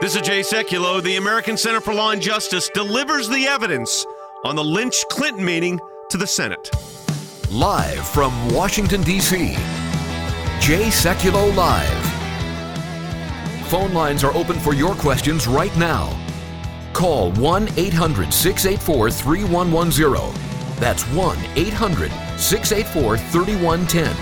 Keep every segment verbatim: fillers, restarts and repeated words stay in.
This is Jay Sekulow. The American Center for Law and Justice delivers the evidence on the Lynch-Clinton meeting to the Senate. Live from Washington, D C, Jay Sekulow Live. Phone lines are open for your questions right now. Call one eight hundred six eight four three one one zero. That's one eight hundred six eight four three one one zero.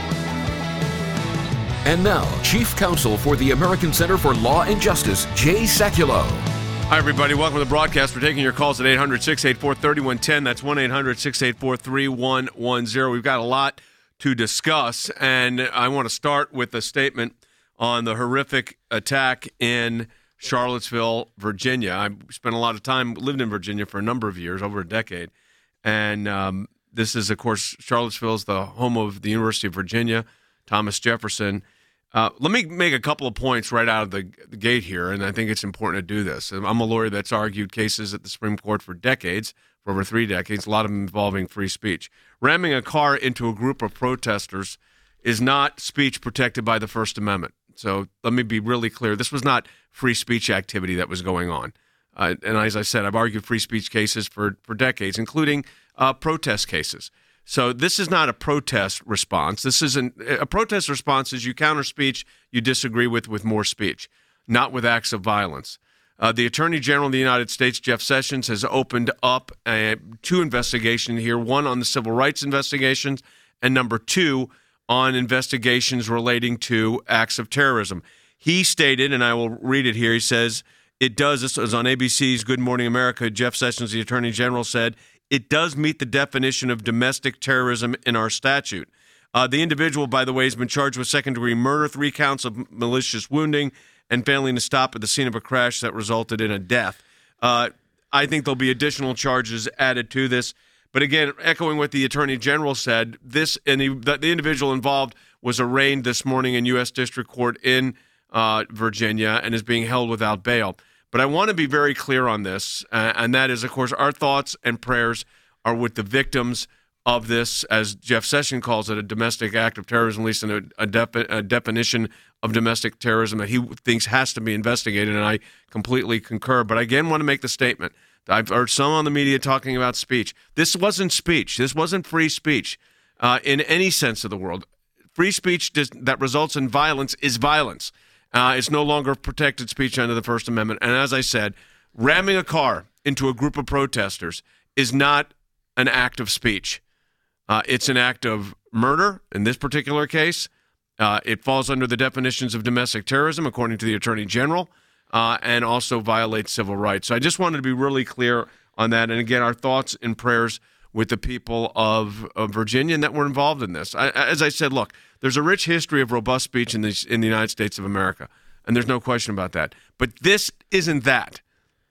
And now, Chief Counsel for the American Center for Law and Justice, Jay Sekulow. Hi, everybody. Welcome to the broadcast. We're taking your calls at eight hundred six eight four three one one zero. That's one eight hundred six eight four three one one zero. We've got a lot to discuss, and I want to start with a statement on the horrific attack in Charlottesville, Virginia. I spent a lot of time, lived in Virginia for a number of years, over a decade, and um, this is, of course, Charlottesville is the home of the University of Virginia, Thomas Jefferson. Uh, let me make a couple of points right out of the, the gate here, and I think it's important to do this. I'm a lawyer that's argued cases at the Supreme Court for decades, for over three decades, a lot of them involving free speech. Ramming a car into a group of protesters is not speech protected by the First Amendment. So let me be really clear. This was not free speech activity that was going on. Uh, and as I said, I've argued free speech cases for, for decades, including uh, protest cases. So this is not a protest response. This isn't a protest response is you counter speech you disagree with with more speech, not with acts of violence. Uh, the Attorney General of the United States, Jeff Sessions, has opened up uh, two investigations here, one on the civil rights investigations and number two on investigations relating to acts of terrorism. He stated, and I will read it here, he says, it does, this was on A B C's Good Morning America, Jeff Sessions, the Attorney General, said, it does meet the definition of domestic terrorism in our statute. Uh, the individual, by the way, has been charged with second-degree murder, three counts of malicious wounding, and failing to stop at the scene of a crash that resulted in a death. Uh, I think there'll be additional charges added to this. But again, echoing what the Attorney General said, this and the, the individual involved was arraigned this morning in U S District Court in uh, Virginia and is being held without bail. But I want to be very clear on this, uh, and that is, of course, our thoughts and prayers are with the victims of this, as Jeff Sessions calls it, a domestic act of terrorism, at least in a, a, defi- a definition of domestic terrorism that he thinks has to be investigated, and I completely concur. But I again want to make the statement. I've heard some on the media talking about speech. This wasn't speech. This wasn't free speech uh, in any sense of the world. Free speech does, that results in violence is violence. Uh, it's no longer protected speech under the First Amendment. And as I said, ramming a car into a group of protesters is not an act of speech. Uh, it's an act of murder in this particular case. Uh, it falls under the definitions of domestic terrorism, according to the Attorney General, uh, and also violates civil rights. So I just wanted to be really clear on that. And again, our thoughts and prayers with the people of, of Virginia and that were involved in this. I, as I said, look, there's a rich history of robust speech in the, in the United States of America, and there's no question about that. But this isn't that.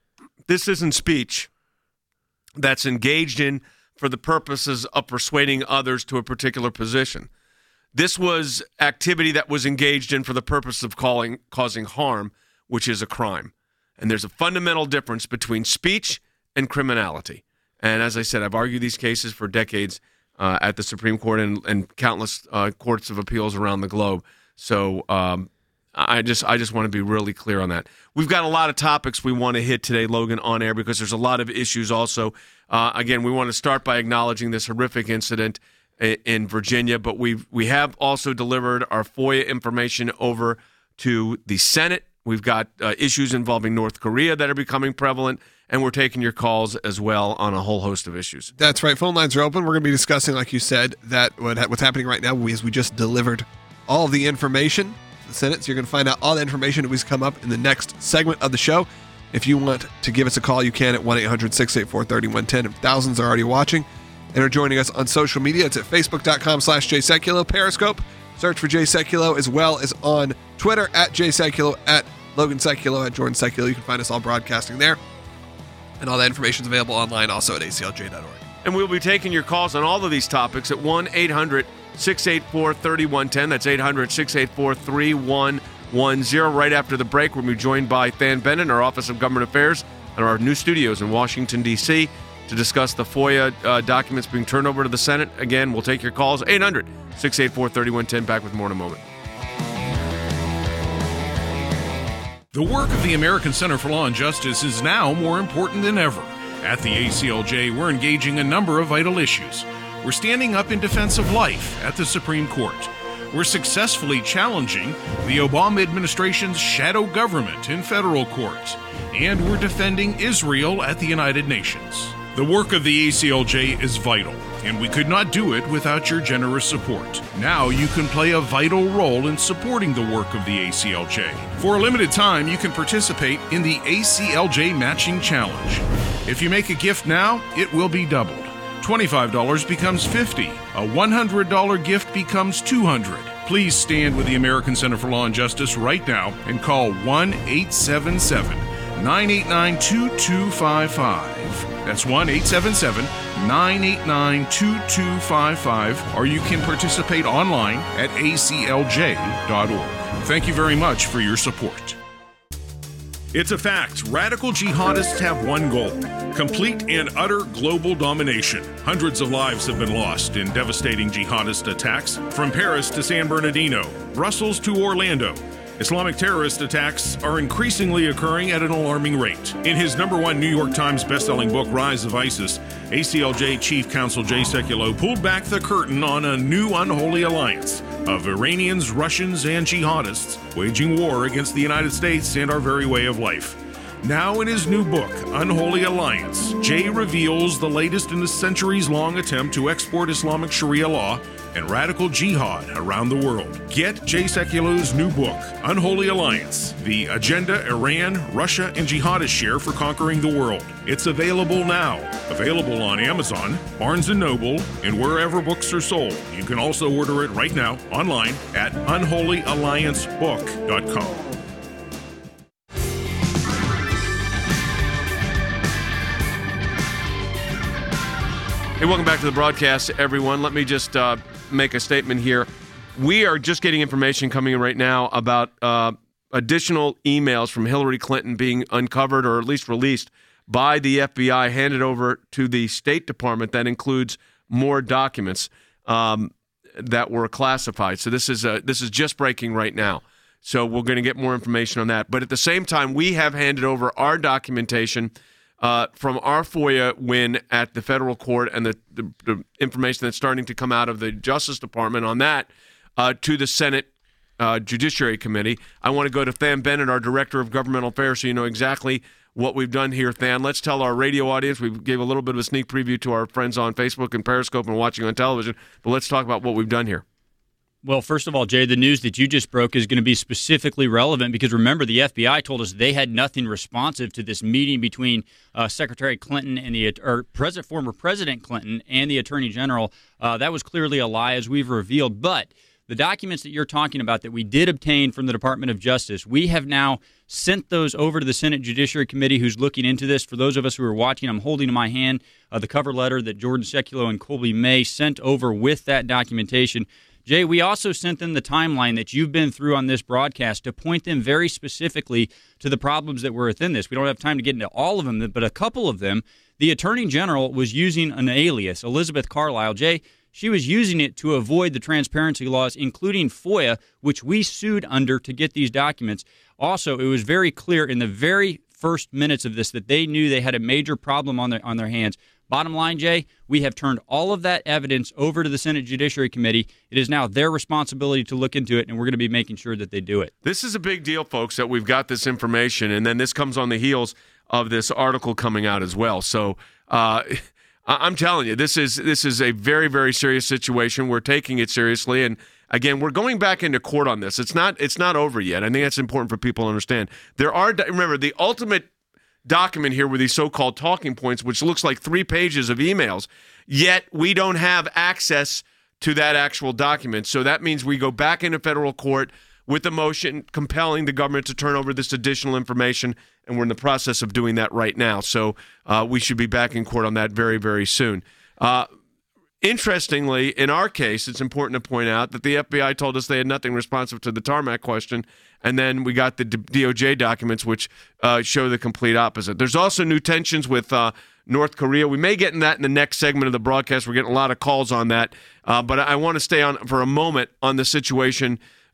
This isn't speech that's engaged in for the purposes of persuading others to a particular position. This was activity that was engaged in for the purpose of calling, causing harm, which is a crime. And there's a fundamental difference between speech and criminality. And as I said, I've argued these cases for decades uh, at the Supreme Court and, and countless uh, courts of appeals around the globe. So um, I just I just want to be really clear on that. We've got a lot of topics we want to hit today, Logan, on air, because there's a lot of issues also. Uh, again, we want to start by acknowledging this horrific incident in, in Virginia, but we we have also delivered our FOIA information over to the Senate. We've got uh, issues involving North Korea that are becoming prevalent, and we're taking your calls as well on a whole host of issues. That's right. Phone lines are open. We're going to be discussing, like you said, that what, what's happening right now is we just delivered all of the information to the Senate. So you're going to find out all the information that was come up in the next segment of the show. If you want to give us a call, you can at one eight hundred six eight four three one one zero. Thousands are already watching and are joining us on social media. It's at facebook.com slash Jay Sekulow, Periscope. Search for Jay Sekulow, as well as on Twitter at Jay Sekulow, at Logan Sekulow, at Jordan Sekulow. You can find us all broadcasting there. And all that information is available online also at A C L J dot org. And we'll be taking your calls on all of these topics at one eight hundred six eight four three one one zero. That's eight hundred six eight four three one one zero. Right after the break, we'll be joined by Than Bennett, our Office of Government Affairs, and our new studios in Washington, D C, to discuss the FOIA uh, documents being turned over to the Senate. Again, we'll take your calls, eight hundred six eight four three one one zero. Back with more in a moment. The work of the American Center for Law and Justice is now more important than ever. At the A C L J, we're engaging a number of vital issues. We're standing up in defense of life at the Supreme Court. We're successfully challenging the Obama administration's shadow government in federal court. And we're defending Israel at the United Nations. The work of the A C L J is vital, and we could not do it without your generous support. Now you can play a vital role in supporting the work of the A C L J. For a limited time, you can participate in the A C L J Matching Challenge. If you make a gift now, it will be doubled. twenty-five dollars becomes fifty dollars. A one hundred dollars gift becomes two hundred dollars. Please stand with the American Center for Law and Justice right now and call one eight seven seven, nine eight nine, two two five five. That's one eight seven seven, nine eight nine, two two five five, or you can participate online at A C L J dot org. Thank you very much for your support. It's a fact. Radical jihadists have one goal: complete and utter global domination. Hundreds of lives have been lost in devastating jihadist attacks, from Paris to San Bernardino, Brussels to Orlando. Islamic terrorist attacks are increasingly occurring at an alarming rate. In his number one New York Times bestselling book, Rise of ISIS, A C L J Chief Counsel Jay Sekulow pulled back the curtain on a new unholy alliance of Iranians, Russians, and jihadists waging war against the United States and our very way of life. Now in his new book, Unholy Alliance, Jay reveals the latest in a centuries-long attempt to export Islamic Sharia law and radical jihad around the world. Get Jay Sekulow's new book, Unholy Alliance, The Agenda Iran, Russia, and Jihadists Share for Conquering the World. It's available now. Available on Amazon, Barnes and Noble, and wherever books are sold. You can also order it right now online at unholy alliance book dot com. Hey, welcome back to the broadcast, everyone. Let me just uh, make a statement here. We are just getting information coming in right now about uh, additional emails from Hillary Clinton being uncovered or at least released by the F B I, handed over to the State Department. That includes more documents um, that were classified. So this is uh, this is just breaking right now. So we're going to get more information on that. But at the same time, we have handed over our documentation Uh, from our FOIA win at the federal court and the, the, the information that's starting to come out of the Justice Department on that uh, to the Senate uh, Judiciary Committee. I want to go to Than Bennett, our Director of Governmental Affairs, so you know exactly what we've done here. Than, let's tell our radio audience. We gave a little bit of a sneak preview to our friends on Facebook and Periscope and watching on television, but let's talk about what we've done here. Well, first of all, Jay, the news that you just broke is going to be specifically relevant because, remember, the F B I told us they had nothing responsive to this meeting between uh, Secretary Clinton and the or President, former President Clinton and the Attorney General. Uh, that was clearly a lie, as we've revealed. But the documents that you're talking about that we did obtain from the Department of Justice, we have now sent those over to the Senate Judiciary Committee, who's looking into this. For those of us who are watching, I'm holding in my hand uh, the cover letter that Jordan Sekulow and Colby May sent over with that documentation. Jay, we also sent them the timeline that you've been through on this broadcast to point them very specifically to the problems that were within this. We don't have time to get into all of them, but a couple of them. The Attorney General was using an alias, Elizabeth Carlisle. Jay, she was using it to avoid the transparency laws, including FOIA, which we sued under to get these documents. Also, it was very clear in the very first minutes of this that they knew they had a major problem on their on their hands. Bottom line, Jay, we have turned all of that evidence over to the Senate Judiciary Committee. It is now their responsibility to look into it, and we're going to be making sure that they do it. This is a big deal, folks, that we've got this information, and then this comes on the heels of this article coming out as well. So uh, I'm telling you, this is this is a very, very serious situation. We're taking it seriously, and again, we're going back into court on this. It's not it's not over yet. I think that's important for people to understand. There are, remember, the ultimate document here with these so-called talking points, which looks like three pages of emails, yet we don't have access to that actual document. So that means we go back into federal court with a motion compelling the government to turn over this additional information, and we're in the process of doing that right now. So uh, we should be back in court on that very, very soon. Uh, Interestingly, in our case, it's important to point out that the F B I told us they had nothing responsive to the tarmac question, and then we got the D O J documents, which uh, show the complete opposite. There's also new tensions with uh, North Korea. We may get in that in the next segment of the broadcast. We're getting a lot of calls on that, uh, but I want to stay on for a moment on the situation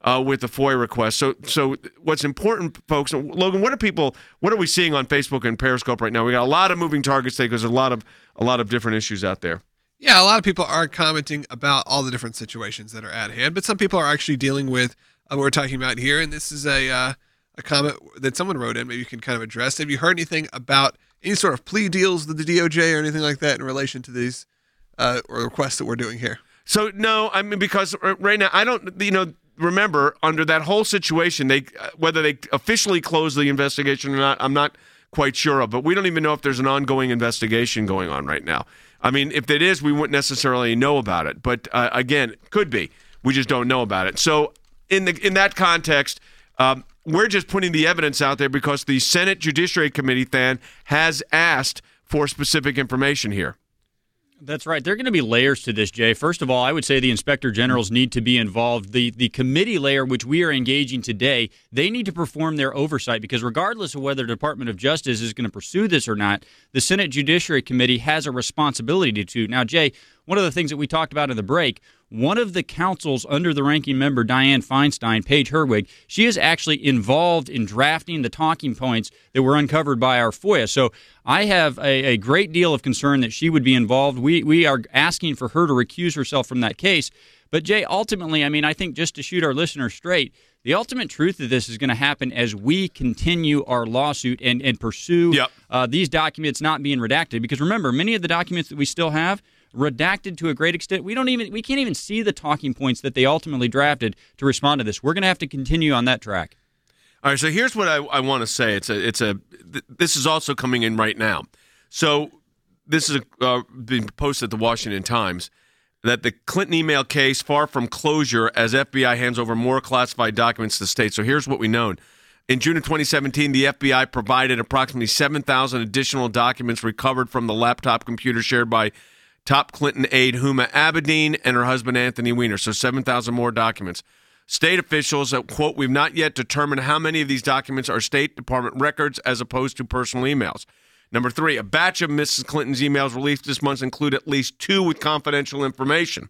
uh, with the FOIA request. So, so what's important, folks? Logan, what are people? What are we seeing on Facebook and Periscope right now? We got a lot of moving targets today because there's a lot of a lot of different issues out there. Yeah, a lot of people are commenting about all the different situations that are at hand, but some people are actually dealing with uh, what we're talking about here. And this is a uh, a comment that someone wrote in. Maybe you can kind of address. Have you heard anything about any sort of plea deals with the D O J or anything like that in relation to these uh, or requests that we're doing here? So no, I mean, because right now I don't, you know, remember under that whole situation, they whether they officially closed the investigation or not, I'm not quite sure of. But we don't even know if there's an ongoing investigation going on right now. I mean, if it is, we wouldn't necessarily know about it. But uh, again, could be. We just don't know about it. So in the in that context, um, we're just putting the evidence out there because the Senate Judiciary Committee, Than, has asked for specific information here. That's right. There are going to be layers to this, Jay. First of all, I would say the inspector generals need to be involved. The the committee layer, which we are engaging today, they need to perform their oversight because regardless of whether the Department of Justice is going to pursue this or not, the Senate Judiciary Committee has a responsibility to. Now, Jay, one of the things that we talked about in the break, one of the counsels under the ranking member, Dianne Feinstein, Paige Herwig, she is actually involved in drafting the talking points that were uncovered by our FOIA. So I have a, a great deal of concern that she would be involved. We we are asking for her to recuse herself from that case. But, Jay, ultimately, I mean, I think just to shoot our listeners straight, the ultimate truth of this is going to happen as we continue our lawsuit and, and pursue yep. uh, these documents not being redacted. Because, remember, many of the documents that we still have, redacted to a great extent. We don't even we can't even see the talking points that they ultimately drafted to respond to this. We're going to have to continue on that track. All right, so here's what I, I want to say. It's a it's a th- this is also coming in right now. So this is uh, being posted at the Washington Times that the Clinton email case far from closure as F B I hands over more classified documents to the state. So here's what we know. In June of twenty seventeen, the F B I provided approximately seven thousand additional documents recovered from the laptop computer shared by top Clinton aide Huma Abedin and her husband Anthony Weiner, so seven thousand more documents. State officials, uh, quote, we've not yet determined how many of these documents are State Department records as opposed to personal emails. Number three, a batch of Missus Clinton's emails released this month include at least two with confidential information.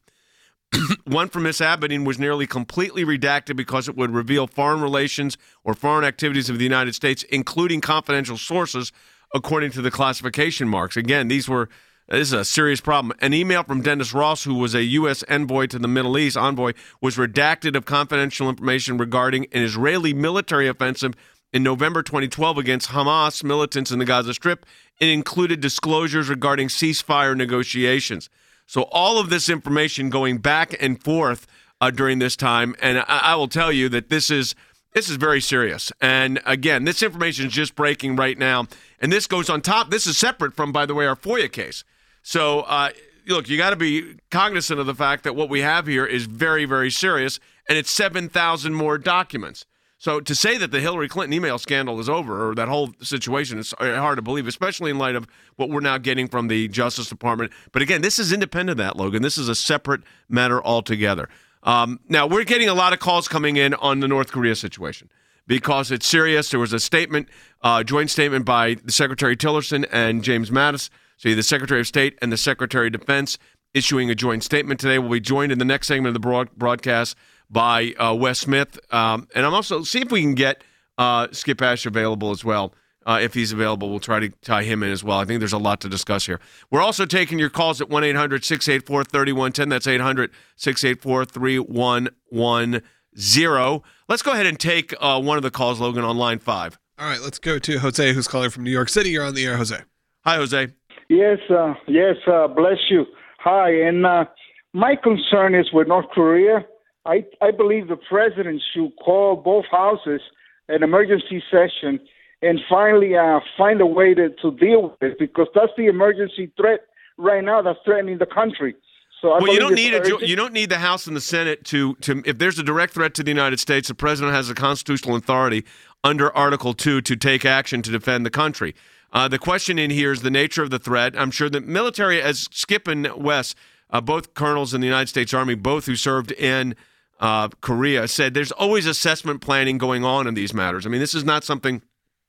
One from Miss Abedin was nearly completely redacted because it would reveal foreign relations or foreign activities of the United States, including confidential sources, according to the classification marks. Again, these were This is a serious problem. An email from Dennis Ross, who was a U S envoy to the Middle East, envoy, was redacted of confidential information regarding an Israeli military offensive in November twenty twelve against Hamas militants in the Gaza Strip. It included disclosures regarding ceasefire negotiations. So all of this information going back and forth uh, during this time, and I, I will tell you that this is this is very serious. And again, this information is just breaking right now, and this goes on top. This is separate from, by the way, our FOIA case. So, uh, look, you got to be cognizant of the fact that what we have here is very, very serious, and it's seven thousand more documents. So to say that the Hillary Clinton email scandal is over, or that whole situation, is hard to believe, especially in light of what we're now getting from the Justice Department. But again, this is independent of that, Logan. This is a separate matter altogether. Um, now, we're getting a lot of calls coming in on the North Korea situation because it's serious. There was a statement, uh, joint statement by the Secretary Tillerson and James Mattis. So the Secretary of State and the Secretary of Defense issuing a joint statement today. We'll be joined in the next segment of the broad- broadcast by uh, Wes Smith. Um, and I'm also, see if we can get uh, Skip Ash available as well. Uh, if he's available, we'll try to tie him in as well. I think there's a lot to discuss here. We're also taking your calls at one eight hundred six eight four three one one zero. That's eight hundred six eight four three one one zero. Let's go ahead and take uh, one of the calls, Logan, on line five. All right, let's go to Jose, who's calling from New York City. You're on the air, Jose. Hi, Jose. Yes, uh, yes, uh, bless you. Hi, and uh, my concern is with North Korea. I, I believe the president should call both houses an emergency session and finally uh, find a way to, to deal with it, because that's the emergency threat right now that's threatening the country. So I well, you don't need a urgent. you don't need the House and the Senate to to if there's a direct threat to the United States, the president has the constitutional authority under Article Two to take action to defend the country. Uh, the question in here is the nature of the threat. I'm sure the military, as Skip and Wes, uh, both colonels in the United States Army, both who served in uh, Korea, said there's always assessment planning going on in these matters. I mean, this is not something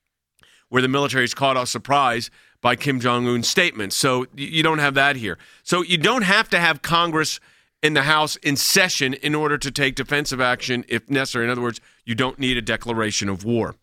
where the military is caught off surprise by Kim Jong-un's statements. So you don't have that here. So you don't have to have Congress in the House in session in order to take defensive action if necessary. In other words, you don't need a declaration of war.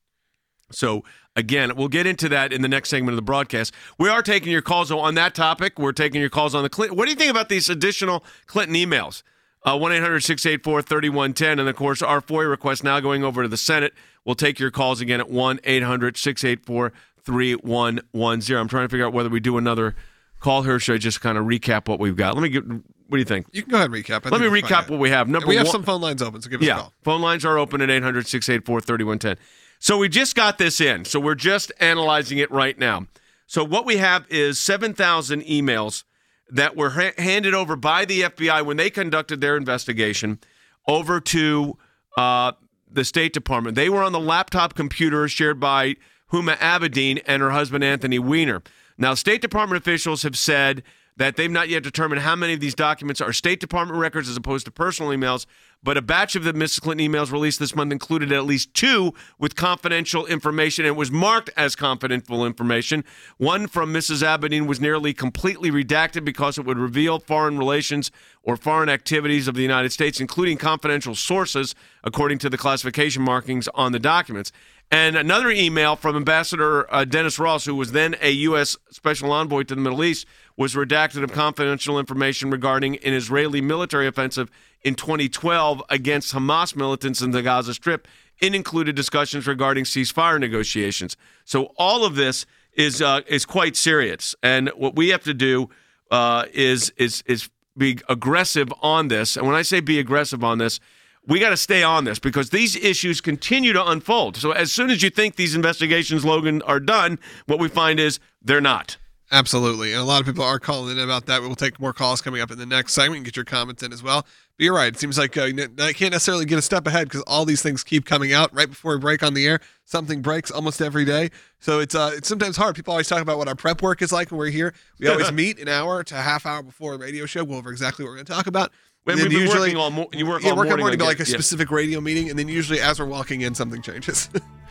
So, again, we'll get into that in the next segment of the broadcast. We are taking your calls on that topic. We're taking your calls on the Clinton. What do you think about these additional Clinton emails? Uh, one eight hundred six eight four three one one zero. And, of course, our FOIA request now going over to the Senate. We'll take your calls again at one eight hundred six eight four three one one zero. I'm trying to figure out whether we do another call here or should I just kind of recap what we've got. Let me get. What do you think? You can go ahead and recap. I Let me think recap what we have. Number And we have one, some phone lines open, so give us yeah, a call. phone lines are open at eight hundred six eight four three one one zero. So we just got this in. So we're just analyzing it right now. So what we have is seven thousand emails that were ha- handed over by the F B I when they conducted their investigation over to uh, the State Department. They were on the laptop computer shared by Huma Abedin and her husband, Anthony Weiner. Now, State Department officials have said that they've not yet determined how many of these documents are State Department records as opposed to personal emails, but a batch of the Missus Clinton emails released this month included at least two with confidential information, and it was marked as confidential information. One from Missus Abedin was nearly completely redacted because it would reveal foreign relations or foreign activities of the United States, including confidential sources, according to the classification markings on the documents. And another email from Ambassador uh, Dennis Ross, who was then a U S Special Envoy to the Middle East, was redacted of confidential information regarding an Israeli military offensive in twenty twelve against Hamas militants in the Gaza Strip. It included discussions regarding ceasefire negotiations. So all of this is uh, is quite serious, and what we have to do uh, is is is be aggressive on this. And when I say be aggressive on this, we got to stay on this because these issues continue to unfold. So as soon as you think these investigations, Logan, are done, what we find is they're not. Absolutely. And a lot of people are calling in about that. We'll take more calls coming up in the next segment and get your comments in as well. But you're right. It seems like uh, I can't necessarily get a step ahead because all these things keep coming out right before we break on the air. Something breaks almost every day. So it's uh, it's sometimes hard. People always talk about what our prep work is like when we're here. We always meet an hour to a half hour before a radio show. Go over exactly what we're going to talk about. And we've been usually, working all mo- you work yeah, all work morning, morning to like a yeah. specific radio meeting, and then usually as we're walking in, something changes.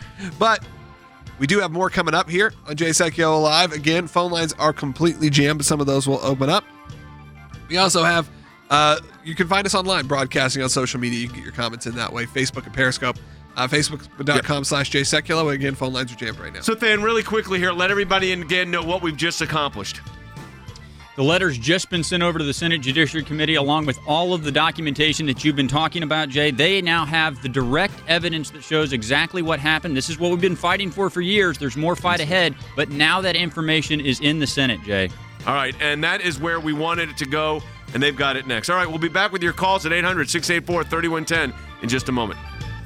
But we do have more coming up here on Jay Sekulow Live. Again, phone lines are completely jammed, but some of those will open up. We also have, uh, you can find us online, broadcasting on social media. You can get your comments in that way, Facebook and Periscope. Uh, Facebook.com yep. slash Jay Sekulow. Again, phone lines are jammed right now. So, Than, really quickly here, let everybody again know what we've just accomplished. The letter's just been sent over to the Senate Judiciary Committee along with all of the documentation that you've been talking about, Jay. They now have the direct evidence that shows exactly what happened. This is what we've been fighting for for years. There's more fight ahead, but now that information is in the Senate, Jay. All right, and that is where we wanted it to go, and they've got it next. All right, we'll be back with your calls at eight hundred six eight four three one one zero in just a moment.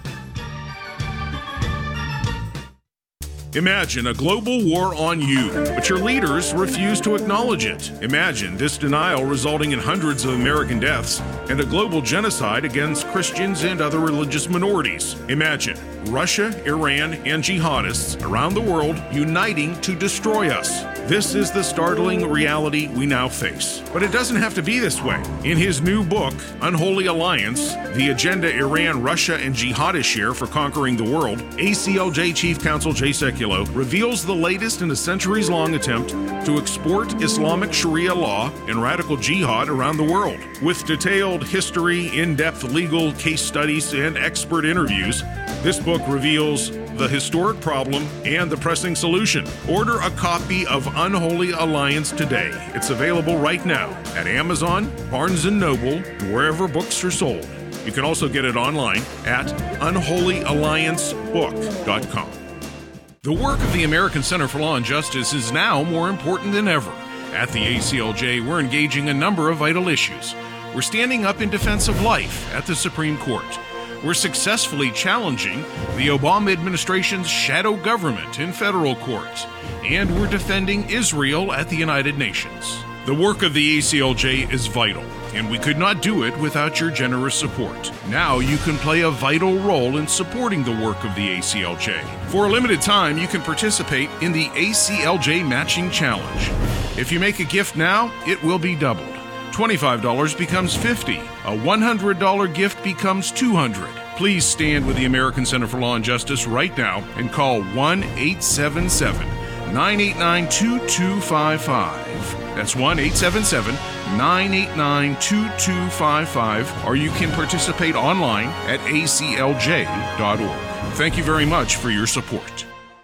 Imagine a global war on you, but your leaders refuse to acknowledge it. Imagine this denial resulting in hundreds of American deaths and a global genocide against Christians and other religious minorities. Imagine Russia, Iran, and jihadists around the world uniting to destroy us. This is the startling reality we now face. But it doesn't have to be this way. In his new book, Unholy Alliance, The Agenda Iran, Russia, and Jihadists Share for Conquering the World, A C L J Chief Counsel Jay Sekulow reveals the latest in a centuries-long attempt to export Islamic Sharia law and radical jihad around the world. With detailed history, in-depth legal case studies, and expert interviews, this book reveals the historic problem and the pressing solution. Order a copy of Unholy Alliance today. It's available right now at Amazon, Barnes and Noble, and wherever books are sold. You can also get it online at unholy alliance book dot com. The work of the American Center for Law and Justice is now more important than ever. At the A C L J, we're engaging a number of vital issues. We're standing up in defense of life at the Supreme Court. We're successfully challenging the Obama administration's shadow government in federal court. And we're defending Israel at the United Nations. The work of the A C L J is vital, and we could not do it without your generous support. Now you can play a vital role in supporting the work of the A C L J. For a limited time, you can participate in the A C L J Matching Challenge. If you make a gift now, it will be doubled. twenty-five dollars becomes fifty dollars. A one hundred dollars gift becomes two hundred dollars. Please stand with the American Center for Law and Justice right now and call one eight seven seven, nine eight nine, two two five five. That's one eight seven seven, nine eight nine, two two five five, or you can participate online at A C L J dot org. Thank you very much for your support.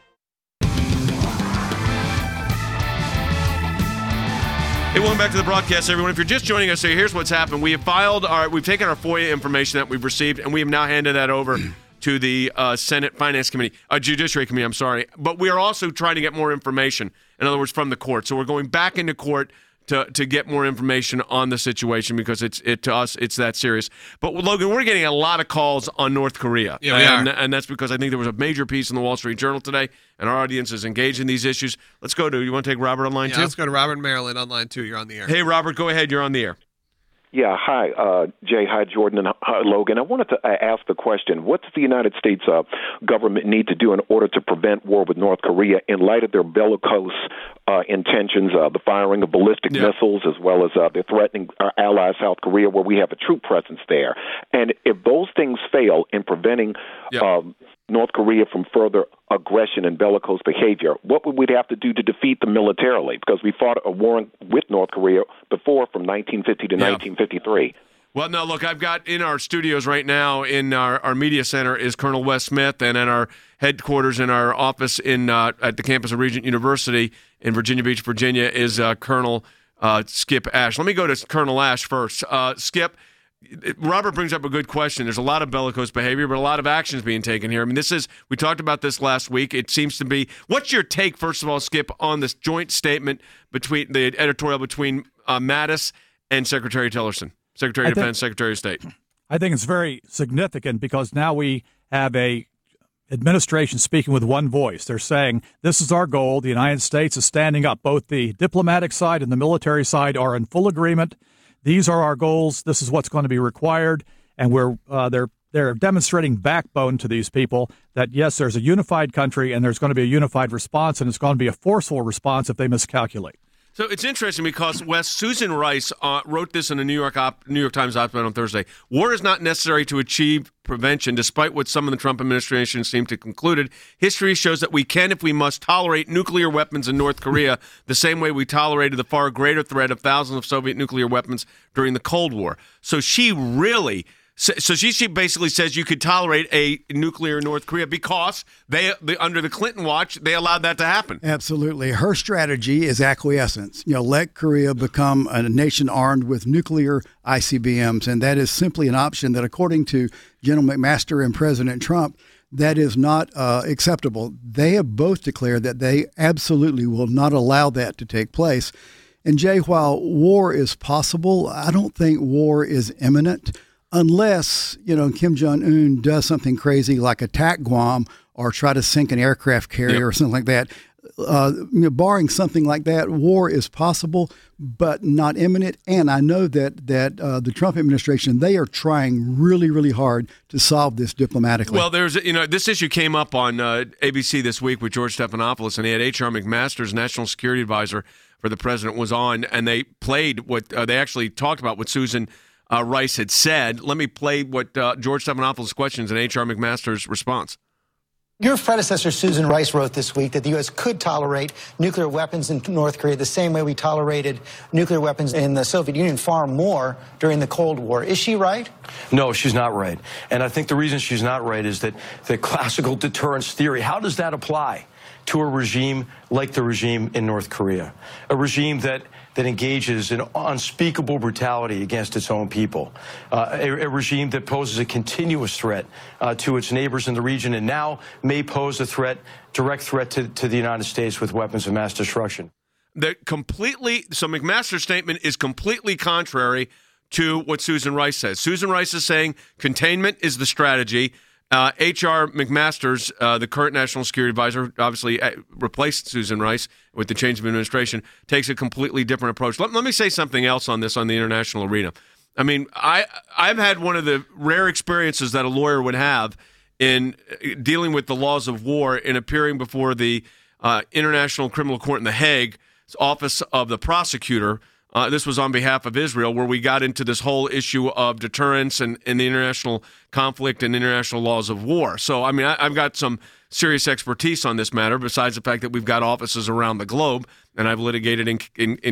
Hey, welcome back to the broadcast, everyone. If you're just joining us here, here's what's happened. We have filed our, we've taken our FOIA information that we've received, and we have now handed that over to the uh, Senate Finance Committee, uh, Judiciary Committee, I'm sorry. But we are also trying to get more information, in other words, from the court. So we're going back into court to to get more information on the situation because it's it to us it's that serious. But Logan, we're getting a lot of calls on North Korea, yeah, we and, are. and that's because I think there was a major piece in the Wall Street Journal today, and our audience is engaged in these issues. Let's go to you want to take Robert online Yeah, too? let's go to Robert in Maryland online too. You're on the air. Hey, Robert, go ahead. You're on the air. Yeah, hi, uh, Jay, hi, Jordan, and hi, Logan. I wanted to uh, ask the question, what does the United States uh, government need to do in order to prevent war with North Korea in light of their bellicose uh, intentions, uh, the firing of ballistic yeah. missiles, as well as uh, they're threatening our ally, South Korea, where we have a troop presence there? And if those things fail in preventing yeah. um, North Korea from further aggression and bellicose behavior, what would we have to do to defeat them militarily? Because we fought a war with North Korea before from nineteen fifty to yeah. nineteen fifty-three. Well, no, look, I've got in our studios right now in our, our media center is Colonel Wes Smith, and in our headquarters in our office in uh, at the campus of Regent University in Virginia Beach, Virginia, is uh, Colonel uh, Skip Ash. Let me go to Colonel Ash first. Uh, Skip, Robert brings up a good question. There's a lot of bellicose behavior, but a lot of actions being taken here. I mean, this is, we talked about this last week. It seems to be, what's your take, first of all, Skip, on this joint statement between the editorial between uh, Mattis and Secretary Tillerson, Secretary of Defense, Secretary of State? I think it's very significant because now we have a administration speaking with one voice. They're saying this is our goal. The United States is standing up. Both the diplomatic side and the military side are in full agreement. These are our goals. This is what's going to be required, and we're uh, they're they're demonstrating backbone to these people that yes, there's a unified country and there's going to be a unified response, and it's going to be a forceful response if they miscalculate. So it's interesting because, Wes, Susan Rice uh, wrote this in a New York op- New York Times op-ed on Thursday. War is not necessary to achieve prevention, despite what some of the Trump administration seem to concluded. History shows that we can, if we must, tolerate nuclear weapons in North Korea the same way we tolerated the far greater threat of thousands of Soviet nuclear weapons during the Cold War. So she really... So she, she basically says you could tolerate a nuclear North Korea because they, they under the Clinton watch, they allowed that to happen. Absolutely. Her strategy is acquiescence. You know, let Korea become a nation armed with nuclear I C B Ms, and that is simply an option that, according to General McMaster and President Trump, that is not uh, acceptable. They have both declared that they absolutely will not allow that to take place. And Jay, while war is possible, I don't think war is imminent. Unless, you know, Kim Jong-un does something crazy like attack Guam or try to sink an aircraft carrier yep. or something like that. Uh, you know, barring something like that, war is possible, but not imminent. And I know that that uh, the Trump administration, they are trying really, really hard to solve this diplomatically. Well, there's, you know, this issue came up on uh, A B C this week with George Stephanopoulos, and he had H R McMaster's national security advisor for the president was on, and they played what uh, they actually talked about what Susan Uh, Rice had said. Let me play what uh, George Stephanopoulos' questions and H R McMaster's response. Your predecessor, Susan Rice, wrote this week that the U S could tolerate nuclear weapons in North Korea the same way we tolerated nuclear weapons in the Soviet Union, far more during the Cold War. Is she right? No, she's not right. And I think the reason she's not right is that the classical deterrence theory, how does that apply to a regime like the regime in North Korea? A regime that that engages in unspeakable brutality against its own people, uh, a, a regime that poses a continuous threat uh, to its neighbors in the region and now may pose a threat, direct threat to, to the United States with weapons of mass destruction. The completely, so McMaster's statement is completely contrary to what Susan Rice says. Susan Rice is saying containment is the strategy. Uh, H R McMaster's, uh, the current national security advisor, obviously uh, replaced Susan Rice with the change of administration, takes a completely different approach. Let, let me say something else on this on the international arena. I mean, I, I've had one of the rare experiences that a lawyer would have in dealing with the laws of war in appearing before the uh, International Criminal Court in The Hague, Office of the Prosecutor. Uh, this was on behalf of Israel, where we got into this whole issue of deterrence and, and the international conflict and international laws of war. So, I mean, I, I've got some serious expertise on this matter, besides the fact that we've got offices around the globe, and I've litigated in, in, in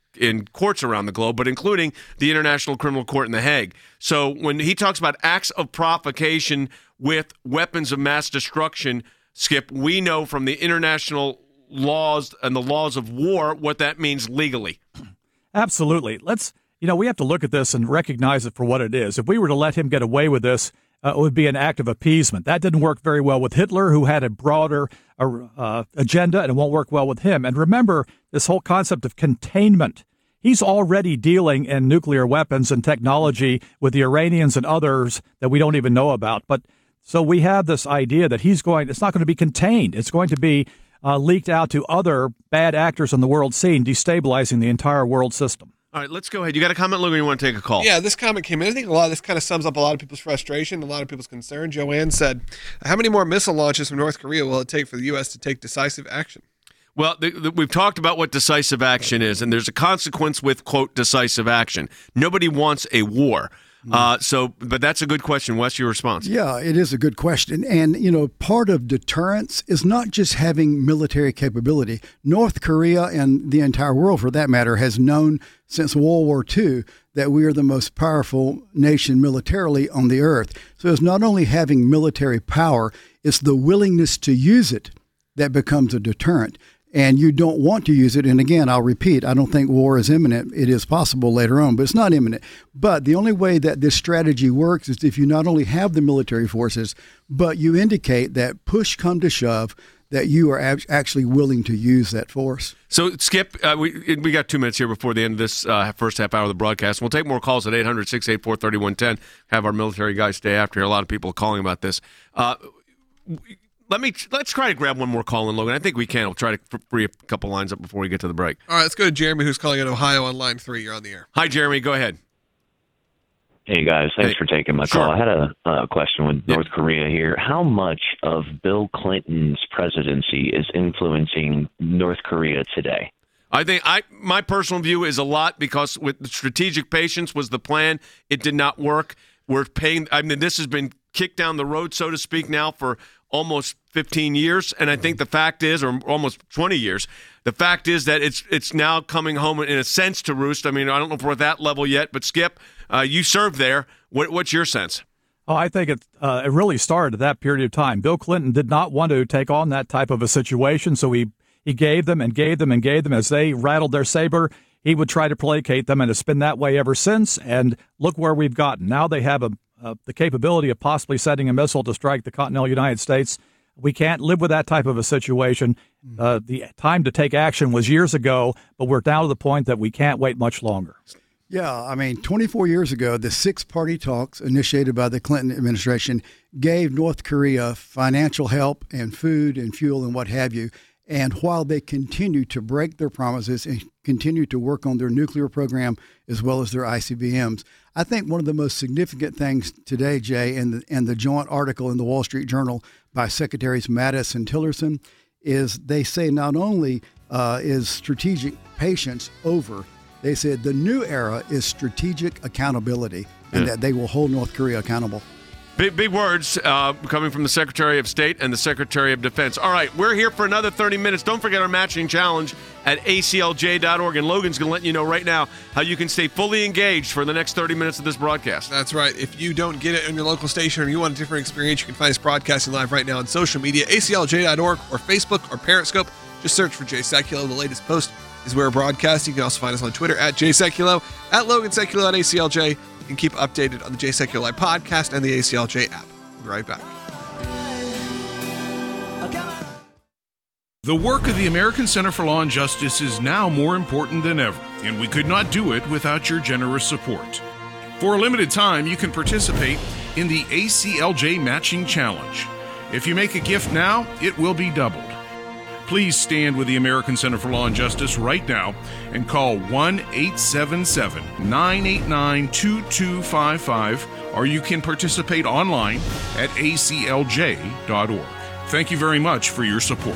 in courts around the globe, but including the International Criminal Court in The Hague. So when he talks about acts of provocation with weapons of mass destruction, Skip, we know from the international laws and the laws of war what that means legally. Absolutely. Let's, you know, we have to look at this and recognize it for what it is. If we were to let him get away with this, uh, it would be an act of appeasement. That didn't work very well with Hitler, who had a broader uh, agenda, and it won't work well with him. And remember this whole concept of containment. He's already dealing in nuclear weapons and technology with the Iranians and others that we don't even know about. But so we have this idea that he's going, it's not going to be contained. It's going to be uh, leaked out to other bad actors on the world scene, destabilizing the entire world system. All right, let's go ahead. You got a comment, Logan? You want to take a call? Yeah, this comment came in. I think a lot of this kind of sums up a lot of people's frustration, a lot of people's concern. Joanne said, how many more missile launches from North Korea will it take for the U S to take decisive action? Well, the, the, we've talked about what decisive action is, and there's a consequence with, quote, decisive action. Nobody wants a war. Uh, so, but that's a good question. Wes, your response? Yeah, it is a good question. And, you know, part of deterrence is not just having military capability. North Korea and the entire world, for that matter, has known since World War Two that we are the most powerful nation militarily on the earth. So it's not only having military power, it's the willingness to use it that becomes a deterrent. And you don't want to use it. And again, I'll repeat, I don't think war is imminent. It is possible later on, but it's not imminent. But the only way that this strategy works is if you not only have the military forces, but you indicate that push come to shove, that you are ab- actually willing to use that force. So, Skip, uh, we we got two minutes here before the end of this uh, first half hour of the broadcast. We'll take more calls at eight hundred, six eight four, three one one zero. Have our military guys stay after here. A lot of people are calling about this. Uh, Let me let's try to grab one more call in, Logan. I think we can. We'll try to free a couple lines up before we get to the break. All right, let's go to Jeremy, who's calling in Ohio on line three. You're on the air. Hi, Jeremy. Go ahead. Hey, guys. Thanks hey. for taking my sure. call. I had a uh, question with yeah. North Korea here. How much of Bill Clinton's presidency is influencing North Korea today? I think I my personal view is a lot, because with strategic patience was the plan. It did not work. We're paying. I mean, this has been kicked down the road, so to speak, now for almost fifteen years, and I think the fact is, or almost twenty years, the fact is that it's it's now coming home in a sense to roost. I mean, I don't know if we're at that level yet, but Skip, uh, you served there. What, what's your sense? Oh, I think it uh, it really started at that period of time. Bill Clinton did not want to take on that type of a situation, so he, he gave them and gave them and gave them. As they rattled their saber, he would try to placate them, and it's been that way ever since, and look where we've gotten. Now they have a Uh, the capability of possibly setting a missile to strike the continental United States. We can't live with that type of a situation. Uh, the time to take action was years ago, but we're down to the point that we can't wait much longer. Yeah, I mean, twenty-four years ago, the six-party talks initiated by the Clinton administration gave North Korea financial help and food and fuel and what have you. And while they continue to break their promises and continue to work on their nuclear program as well as their I C B Ms, I think one of the most significant things today, Jay, in the, in the joint article in the Wall Street Journal by Secretaries Mattis and Tillerson, is they say not only uh, is strategic patience over, they said the new era is strategic accountability, and yeah. that they will hold North Korea accountable. Big, big words uh, coming from the Secretary of State and the Secretary of Defense. All right, we're here for another thirty minutes. Don't forget our matching challenge at A C L J dot org. And Logan's going to let you know right now how you can stay fully engaged for the next thirty minutes of this broadcast. That's right. If you don't get it on your local station or you want a different experience, you can find us broadcasting live right now on social media, A C L J dot org or Facebook or Periscope. Just search for Jay Sekulow. The latest post is where we're broadcasting. You can also find us on Twitter at Jay Sekulow, at Logan Sekulow at A C L J. You can keep updated on the Jay Sekulow Live podcast and the A C L J app. We'll be right back. The work of the American Center for Law and Justice is now more important than ever, and we could not do it without your generous support. For a limited time, you can participate in the A C L J Matching Challenge. If you make a gift now, it will be doubled. Please stand with the American Center for Law and Justice right now and call one eight seven seven, nine eight nine, two two five five, or you can participate online at A C L J dot org. Thank you very much for your support.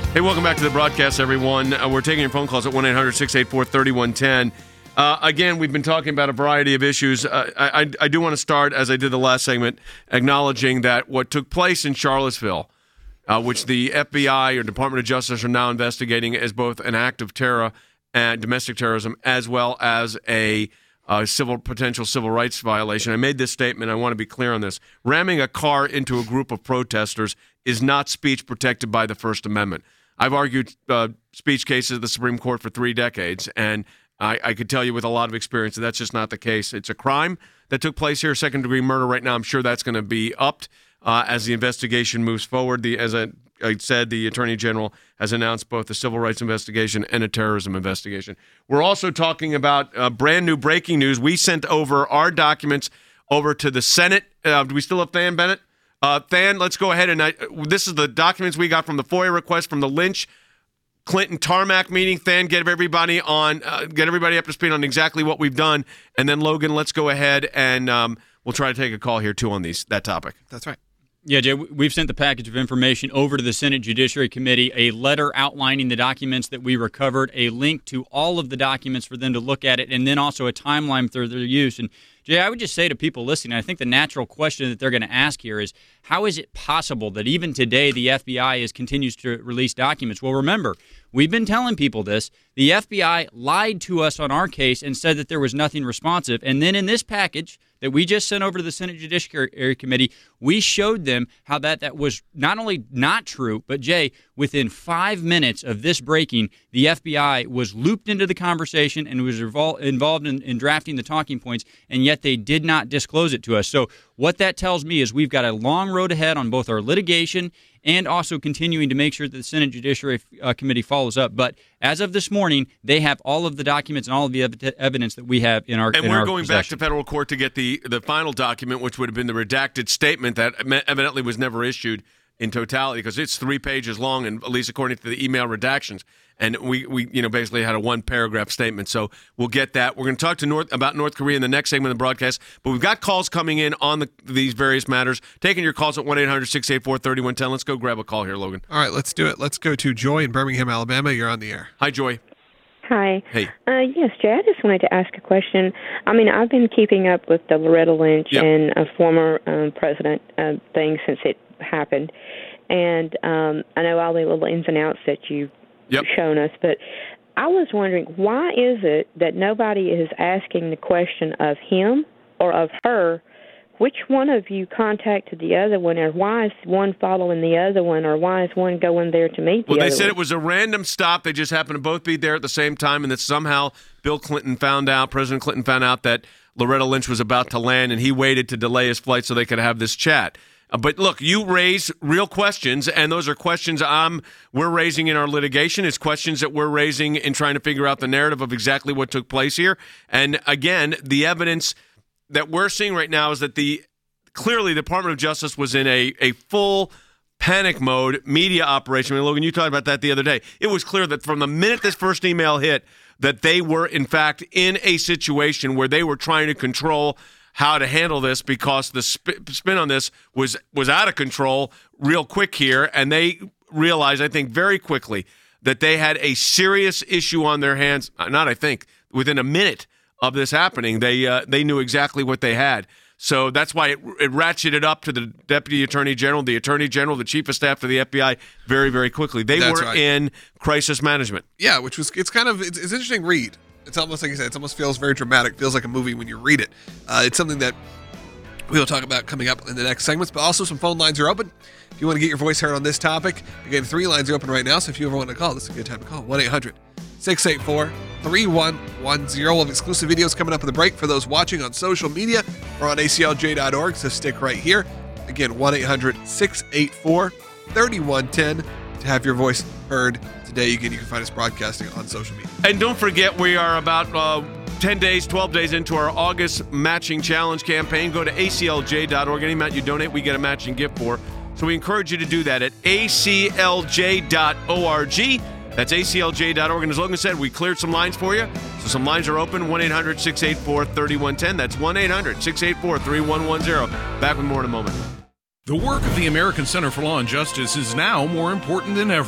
Hey, welcome back to the broadcast, everyone. Uh, we're taking your phone calls at one eight hundred six eight four three one one zero. Uh, again, we've been talking about a variety of issues. Uh, I, I, I do want to start, as I did the last segment, acknowledging that what took place in Charlottesville, uh, which the F B I or Department of Justice are now investigating as both an act of terror and domestic terrorism, as well as a uh, civil potential civil rights violation. I made this statement. I want to be clear on this. Ramming a car into a group of protesters is not speech protected by the First Amendment. I've argued uh, speech cases at the Supreme Court for three decades, and I, I could tell you with a lot of experience that that's just not the case. It's a crime that took place here, second-degree murder. Right now, I'm sure that's going to be upped uh, as the investigation moves forward. The, as I, I said, the Attorney General has announced both a civil rights investigation and a terrorism investigation. We're also talking about uh, brand-new breaking news. We sent over our documents over to the Senate. Uh, do we still have Than Bennett? Uh, Than, let's go ahead and I, this is the documents we got from the FOIA request from the Lynch Clinton tarmac meeting. Than, get everybody on, uh, get everybody up to speed on exactly what we've done, and then Logan, let's go ahead and um, we'll try to take a call here too on these that topic. That's right. Yeah, Jay, we've sent the package of information over to the Senate Judiciary Committee, a letter outlining the documents that we recovered, a link to all of the documents for them to look at it, and then also a timeline for their use. And Jay, I would just say to people listening, I think the natural question that they're going to ask here is, how is it possible that even today the F B I is continues to release documents? Well, remember, we've been telling people this. The F B I lied to us on our case and said that there was nothing responsive. And then in this package that we just sent over to the Senate Judiciary Committee, we showed them how that, that was not only not true, but, Jay, within five minutes of this breaking, the F B I was looped into the conversation and was revol- involved in, in drafting the talking points, and yet they did not disclose it to us. So what that tells me is we've got a long road ahead on both our litigation and also continuing to make sure that the Senate Judiciary uh, Committee follows up. But as of this morning, they have all of the documents and all of the ev- evidence that we have in our And in we're our going possession. back to federal court to get the, the final document, which would have been the redacted statement that evidently was never issued in totality, because it's three pages long, and at least according to the email redactions. And we, we you know, basically had a one-paragraph statement. So we'll get that. We're going to talk to North about North Korea in the next segment of the broadcast. But we've got calls coming in on the, these various matters. Taking your calls at one eight hundred six eight four three one one zero. Let's go grab a call here, Logan. All right, let's do it. Let's go to Joy in Birmingham, Alabama. You're on the air. Hi, Joy. Hi. Hey. Uh, yes, Jay, I just wanted to ask a question. I mean, I've been keeping up with the Loretta Lynch Yep. and a former um, president uh, thing since it happened. And um, I know all the little ins and outs that you've Yep. shown us, but I was wondering, why is it that nobody is asking the question of him or of her, which one of you contacted the other one, or why is one following the other one, or why is one going there to meet the Well, other they said one? it was a random stop. They just happened to both be there at the same time, and that somehow Bill Clinton found out, President Clinton found out that Loretta Lynch was about to land, and he waited to delay his flight so they could have this chat. Uh, But look, you raise real questions, and those are questions I'm, we're raising in our litigation. It's questions that we're raising in trying to figure out the narrative of exactly what took place here. And again, the evidence that we're seeing right now is that the clearly the Department of Justice was in a, a full panic mode media operation. I mean, Logan, you talked about that the other day. It was clear that from the minute this first email hit, that they were, in fact, in a situation where they were trying to control how to handle this, because the sp- spin on this was was out of control real quick here, and they realized, I think, very quickly that they had a serious issue on their hands. Not, I think, within a minute of this happening, they uh, they knew exactly what they had. So that's why it, it ratcheted up to the Deputy Attorney General, the Attorney General, the Chief of Staff to the F B I very, very quickly. They That's were right. in crisis management. Yeah, which was, it's kind of, it's, it's an interesting read. It's almost like you said, it almost feels very dramatic, feels like a movie when you read it. Uh, it's something that we'll talk about coming up in the next segments, but also some phone lines are open. If you want to get your voice heard on this topic, again, three lines are open right now, so if you ever want to call, this is a good time to call. one eight hundred six eight four three one one zero. We'll have exclusive videos coming up in the break for those watching on social media or on A C L J dot org, so stick right here. Again, one eight hundred six eight four three one one zero to have your voice heard today. Again, you can find us broadcasting on social media. And don't forget, we are about uh, ten days, twelve days into our August matching challenge campaign. Go to A C L J dot org. Any amount you donate, we get a matching gift for. So we encourage you to do that at A C L J dot org. That's A C L J dot org. And as Logan said, we cleared some lines for you. So some lines are open. one eight hundred six eight four three one one zero. That's one eight hundred six eight four three one one zero. Back with more in a moment. The work of the American Center for Law and Justice is now more important than ever.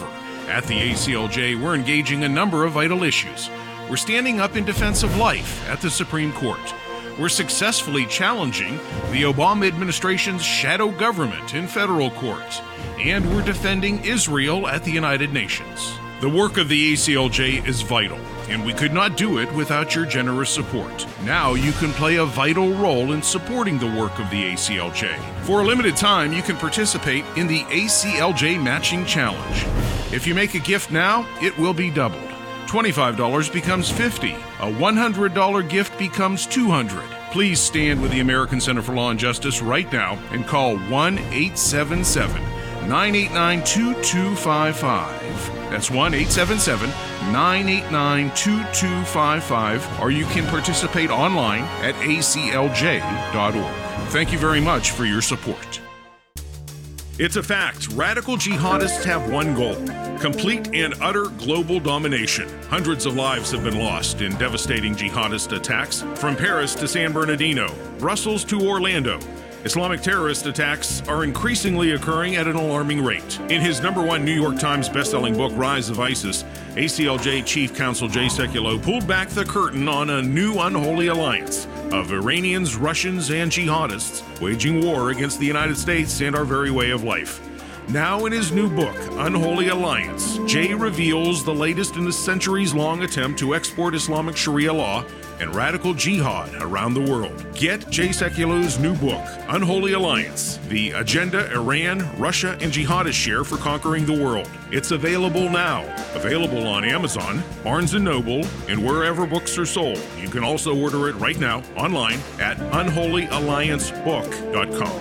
At the A C L J, we're engaging a number of vital issues. We're standing up in defense of life at the Supreme Court. We're successfully challenging the Obama administration's shadow government in federal court. And we're defending Israel at the United Nations. The work of the A C L J is vital, and we could not do it without your generous support. Now you can play a vital role in supporting the work of the A C L J. For a limited time, you can participate in the A C L J Matching Challenge. If you make a gift now, it will be doubled. twenty-five dollars becomes fifty dollars. A one hundred dollars gift becomes two hundred dollars. Please stand with the American Center for Law and Justice right now and call one eight seven seven, nine eight nine, two two five five. That's one eight seven seven, nine eight nine, two two five five, or you can participate online at A C L J dot org. Thank you very much for your support. It's a fact. Radical jihadists have one goal: complete and utter global domination. Hundreds of lives have been lost in devastating jihadist attacks, from Paris to San Bernardino, Brussels to Orlando. Islamic terrorist attacks are increasingly occurring at an alarming rate. In his number one New York Times bestselling book, Rise of ISIS, A C L J Chief Counsel Jay Sekulow pulled back the curtain on a new unholy alliance of Iranians, Russians, and jihadists waging war against the United States and our very way of life. Now in his new book, Unholy Alliance, Jay reveals the latest in a centuries-long attempt to export Islamic Sharia law and radical jihad around the world. Get Jay Sekulow's new book, Unholy Alliance, The Agenda Iran, Russia, and Jihadists Share for Conquering the World. It's available now. Available on Amazon, Barnes and Noble, and wherever books are sold. You can also order it right now online at unholy alliance book dot com.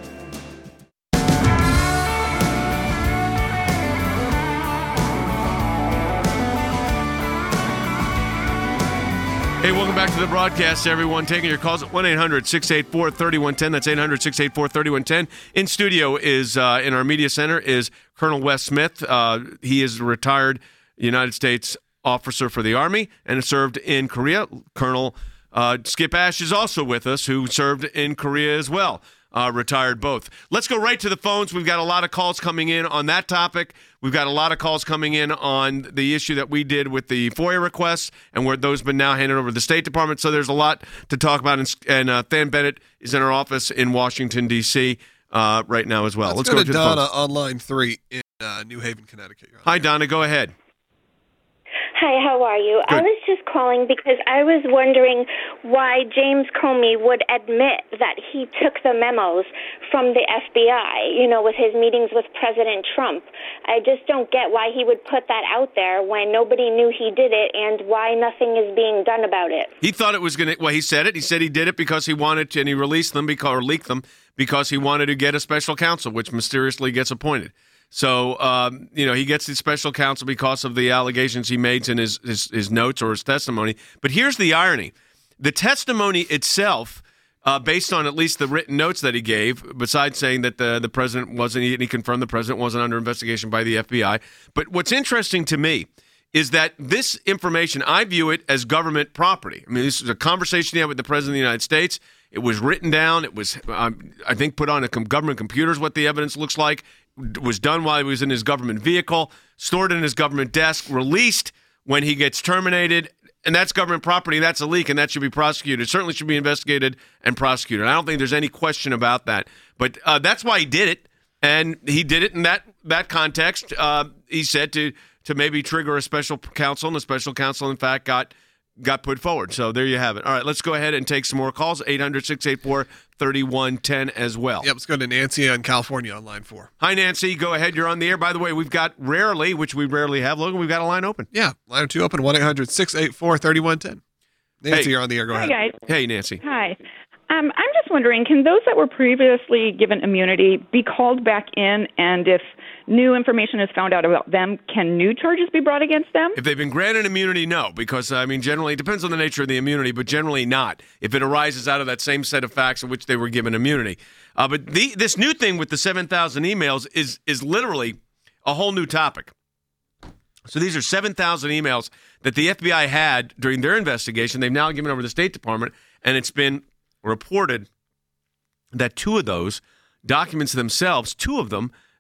Hey, welcome back to the broadcast, everyone. Taking your calls at one eight hundred, six eight four, three one one zero. That's eight hundred, six eight four, three one one zero. In studio is, uh, in our media center, is Colonel Wes Smith. Uh, he is a retired United States officer for the Army and has served in Korea. Colonel uh, Skip Ash is also with us, who served in Korea as well. Uh, retired both. Let's go right to the phones. We've got a lot of calls coming in on that topic. We've got a lot of calls coming in on the issue that we did with the FOIA requests and where those have been now handed over to the State Department. So there's a lot to talk about. And, and uh, Than Bennett is in our office in Washington, D C uh, right now as well. Let's, Let's go, go to, to Donna the on line three in uh, New Haven, Connecticut. Hi, Donna. Go ahead. Hi, how are you? Good. I was just calling because I was wondering why James Comey would admit that he took the memos from the F B I, you know, with his meetings with President Trump. I just don't get why he would put that out there when nobody knew he did it and why nothing is being done about it. He thought it was going to, well, he said it. He said he did it because he wanted to, and he released them because, or leaked them because he wanted to get a special counsel, which mysteriously gets appointed. So, um, you know, he gets the special counsel because of the allegations he made in his, his, his notes or his testimony. But here's the irony. The testimony itself, uh, based on at least the written notes that he gave, besides saying that the, the president wasn't, he, he confirmed the president wasn't under investigation by the F B I. But what's interesting to me is that this information, I view it as government property. I mean, this is a conversation he had with the president of the United States. It was written down. It was, um, I think, put on a com- government computers, what the evidence looks like. Was done while he was in his government vehicle, stored in his government desk, released when he gets terminated, and that's government property. That's a leak, and that should be prosecuted. It certainly should be investigated and prosecuted. I don't think there's any question about that. But uh, that's why he did it, and he did it in that that context. Uh, he said to to maybe trigger a special counsel, and the special counsel, in fact, got got put forward. So there you have it. All right, let's go ahead and take some more calls. eight hundred, six eight four, three one one zero as well. Yep, let's go to Nancy in California on line four. Hi, Nancy. Go ahead. You're on the air. By the way, we've got rarely, which we rarely have, Logan, we've got a line open. Yeah, line two open, one eight hundred, six eight four, three one one zero. Nancy, hey. You're on the air. Go Hi, ahead. guys. Hey, Nancy. Hi. Um, I'm just wondering, can those that were previously given immunity be called back in, and if new information is found out about them, can new charges be brought against them? If they've been granted immunity, no, because, I mean, generally, it depends on the nature of the immunity, but generally not, if it arises out of that same set of facts in which they were given immunity. Uh, but the, this new thing with the seven thousand emails is is literally a whole new topic. So these are seven thousand emails that the F B I had during their investigation. They've now given over to the State Department, and it's been reported that two of those documents themselves, two of them,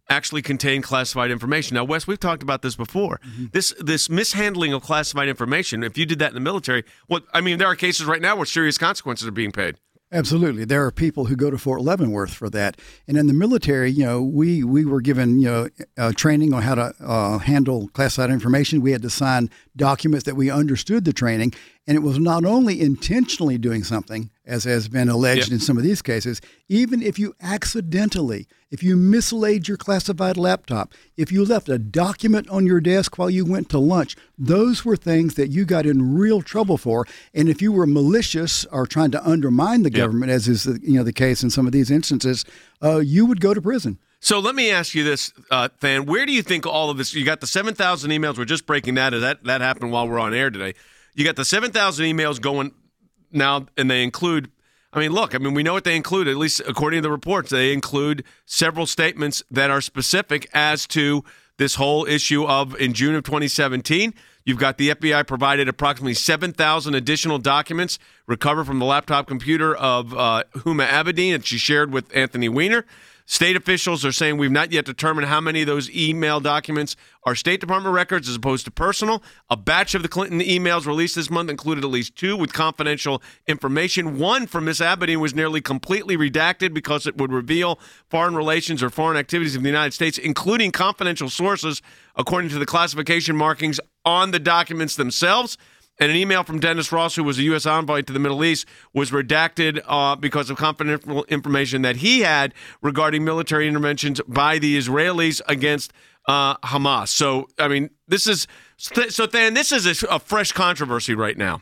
actually contain classified information. Now, Wes, we've talked about this before. Mm-hmm. This this mishandling of classified information, if you did that in the military, well, I mean, there are cases right now where serious consequences are being paid. Absolutely. There are people who go to Fort Leavenworth for that. And in the military, you know, we, we were given, you know, uh, training on how to uh, handle classified information. We had to sign documents that we understood the training. And it was not only intentionally doing something, as has been alleged yep. in some of these cases, even if you accidentally, if you mislaid your classified laptop, if you left a document on your desk while you went to lunch, those were things that you got in real trouble for. And if you were malicious or trying to undermine the yep. government, as is the, you know, the case in some of these instances, uh, you would go to prison. So let me ask you this, uh, Than. Where do you think all of this, you got the seven thousand emails, we're just breaking that, that, that happened while we're on air today. You got the seven thousand emails going now, and they include, I mean, look, I mean, we know what they include, at least according to the reports. They include several statements that are specific as to this whole issue of, in June of twenty seventeen, you've got the F B I provided approximately seven thousand additional documents recovered from the laptop computer of uh, Huma Abedin that she shared with Anthony Weiner. State officials are saying we've not yet determined how many of those email documents are State Department records as opposed to personal. A batch of the Clinton emails released this month included at least two with confidential information. One from Miss Abedin was nearly completely redacted because it would reveal foreign relations or foreign activities of the United States, including confidential sources, according to the classification markings on the documents themselves. And an email from Dennis Ross, who was a U S envoy to the Middle East, was redacted uh, because of confidential information that he had regarding military interventions by the Israelis against uh, Hamas. So, I mean, this is so. Than, this is a, a fresh controversy right now.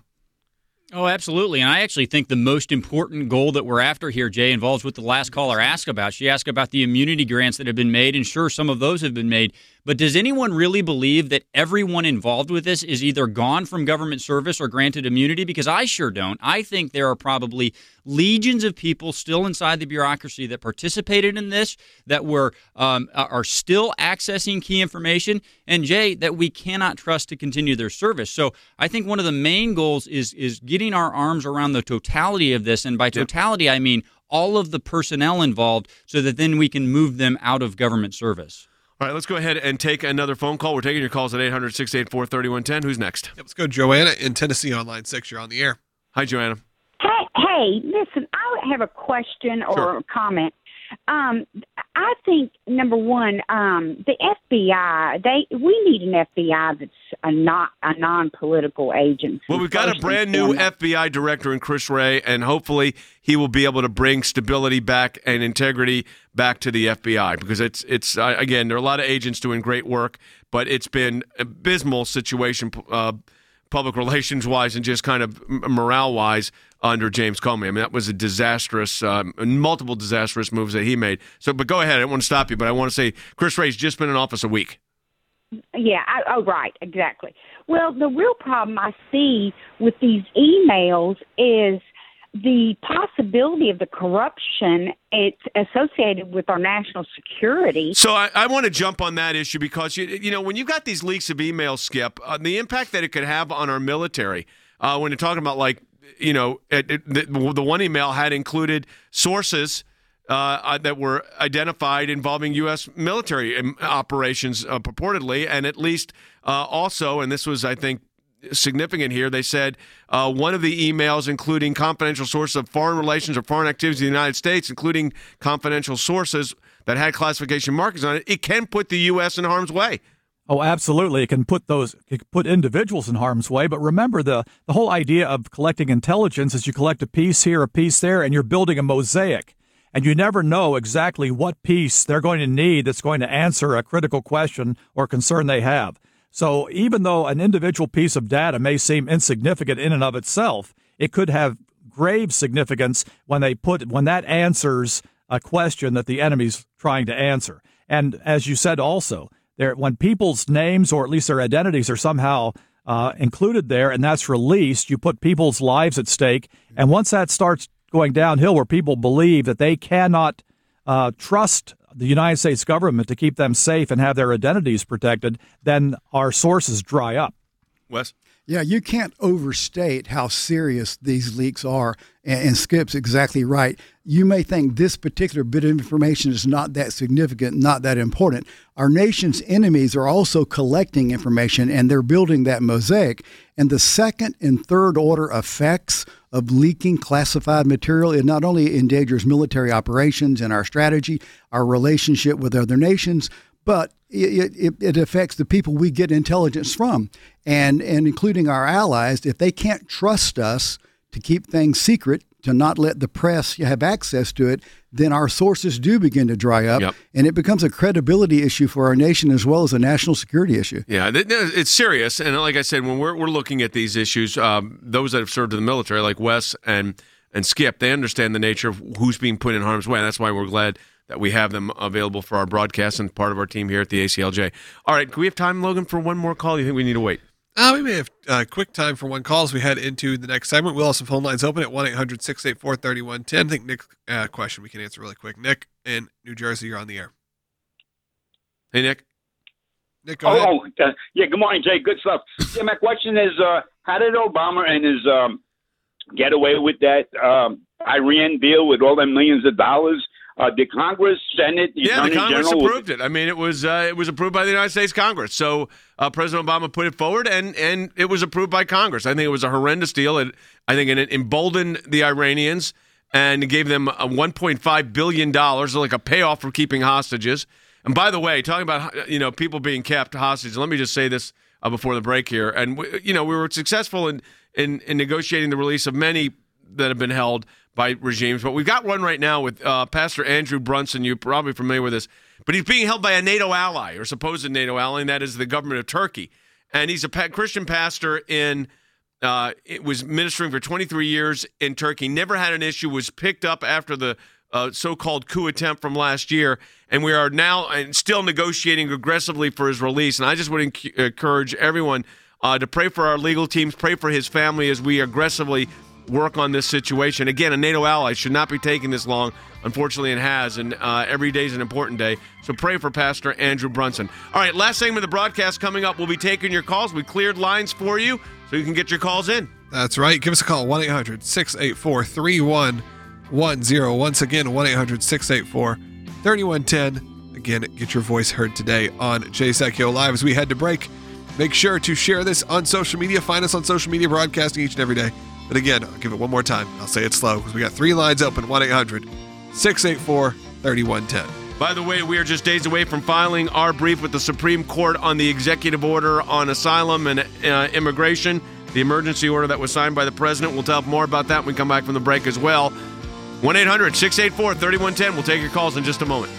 Oh, absolutely. And I actually think the most important goal that we're after here, Jay, involves what the last caller asked about. She asked about the immunity grants that have been made, and sure, some of those have been made. But does anyone really believe that everyone involved with this is either gone from government service or granted immunity? Because I sure don't. I think there are probably legions of people still inside the bureaucracy that participated in this, that were um, are still accessing key information, and, Jay, that we cannot trust to continue their service. So I think one of the main goals is is getting our arms around the totality of this, and by totality, I mean all of the personnel involved, so that then we can move them out of government service. All right, let's go ahead and take another phone call. We're taking your calls at eight hundred, six eight four, three one one zero. Who's next? Yep, let's go Joanna in Tennessee on line six. You're on the air. Hi, Joanna. Hey, hey, listen, I have a question or Sure. a comment. Um, I think, number one, um, the F B I, they we need an F B I that's a, not, a non-political agency. Well, we've got a brand new F B I director in Chris Wray, and hopefully he will be able to bring stability back and integrity back to the F B I, because it's, it's uh, again, there are a lot of agents doing great work, but it's been an abysmal situation uh, public relations-wise and just kind of morale-wise under James Comey. I mean, that was a disastrous, um, multiple disastrous moves that he made. So, but go ahead. I don't want to stop you, but I want to say Chris Wray's just been in office a week. Yeah, I, oh, right, exactly. Well, the real problem I see with these emails is the possibility of the corruption it's associated with our national security. So I, I want to jump on that issue because, you, you know, when you've got these leaks of emails, Skip, uh, the impact that it could have on our military, uh, when you're talking about, like, you know, it, it, the, the one email had included sources uh, that were identified involving U S military operations uh, purportedly, and at least uh, also, and this was, I think, significant here, they said uh, one of the emails including confidential sources of foreign relations or foreign activities in the United States, including confidential sources that had classification markings on it, it can put the U S in harm's way. Oh, absolutely. It can put those, it can put individuals in harm's way. But remember, the, the whole idea of collecting intelligence is you collect a piece here, a piece there, and you're building a mosaic. And you never know exactly what piece they're going to need that's going to answer a critical question or concern they have. So even though an individual piece of data may seem insignificant in and of itself, it could have grave significance when they put when that answers a question that the enemy's trying to answer. And as you said also, there when people's names or at least their identities are somehow uh, included there and that's released, you put people's lives at stake. And once that starts going downhill where people believe that they cannot uh, trust the United States government to keep them safe and have their identities protected, then our sources dry up. Wes? Yeah, you can't overstate how serious these leaks are. And, and Skip's exactly right. You may think this particular bit of information is not that significant, not that important. Our nation's enemies are also collecting information, and they're building that mosaic. And the second and third order effects of leaking classified material, it not only endangers military operations and our strategy, our relationship with other nations, but it, it, it affects the people we get intelligence from, and, and including our allies. If they can't trust us to keep things secret, to not let the press have access to it, then our sources do begin to dry up, yep. and it becomes a credibility issue for our nation as well as a national security issue. Yeah, it's serious. And like I said, when we're, we're looking at these issues, um, those that have served in the military, like Wes and, and Skip, they understand the nature of who's being put in harm's way. And that's why we're glad that we have them available for our broadcast and part of our team here at the A C L J. All right, can we have time, Logan, for one more call? You think we need to wait? Uh, we may have uh, quick time for one call as we head into the next segment. We'll have some phone lines open at one eight hundred six eight four three one one zero. I think Nick's uh, question we can answer really quick. Nick in New Jersey, you're on the air. Hey, Nick. Nick, go oh, ahead. Oh, uh, yeah, good morning, Jay. Good stuff. Yeah, my question is, uh, how did Obama and his um, get away with that um, Iran deal with all them millions of dollars? Uh, did Congress, Senate, the yeah, Attorney the Congress General approved it. I mean, it was uh, it was approved by the United States Congress. So uh, President Obama put it forward, and and it was approved by Congress. I think it was a horrendous deal. It, I think it emboldened the Iranians and gave them a one point five billion dollars, like a payoff for keeping hostages. And by the way, talking about you know people being kept hostage, let me just say this uh, before the break here. And we, you know we were successful in, in in negotiating the release of many that have been held by regimes, but we've got one right now with uh, Pastor Andrew Brunson. You're probably familiar with this, but he's being held by a NATO ally, or supposed NATO ally, and that is the government of Turkey. And he's a pa- Christian pastor in, uh, it was ministering for twenty-three years in Turkey, never had an issue, was picked up after the uh, so-called coup attempt from last year, and we are now and still negotiating aggressively for his release. And I just would enc- encourage everyone uh, to pray for our legal teams, pray for his family as we aggressively work on this situation. Again, a NATO ally should not be taking this long. Unfortunately, it has, and uh, every day is an important day. So pray for Pastor Andrew Brunson. All right, last segment of the broadcast coming up. We'll be taking your calls. We cleared lines for you, so you can get your calls in. That's right. Give us a call, one eight hundred six eight four three one one zero. Once again, one eight hundred six eight four three one one zero. Again, get your voice heard today on Jay Sekulow Live. As we head to break, make sure to share this on social media. Find us on social media, broadcasting each and every day. But again, I'll give it one more time. I'll say it slow because we got three lines open, one eight hundred six eight four three one one zero. By the way, we are just days away from filing our brief with the Supreme Court on the executive order on asylum and uh, immigration, the emergency order that was signed by the president. We'll tell more about that when we come back from the break as well. one eight hundred six eight four three one one zero. We'll take your calls in just a moment.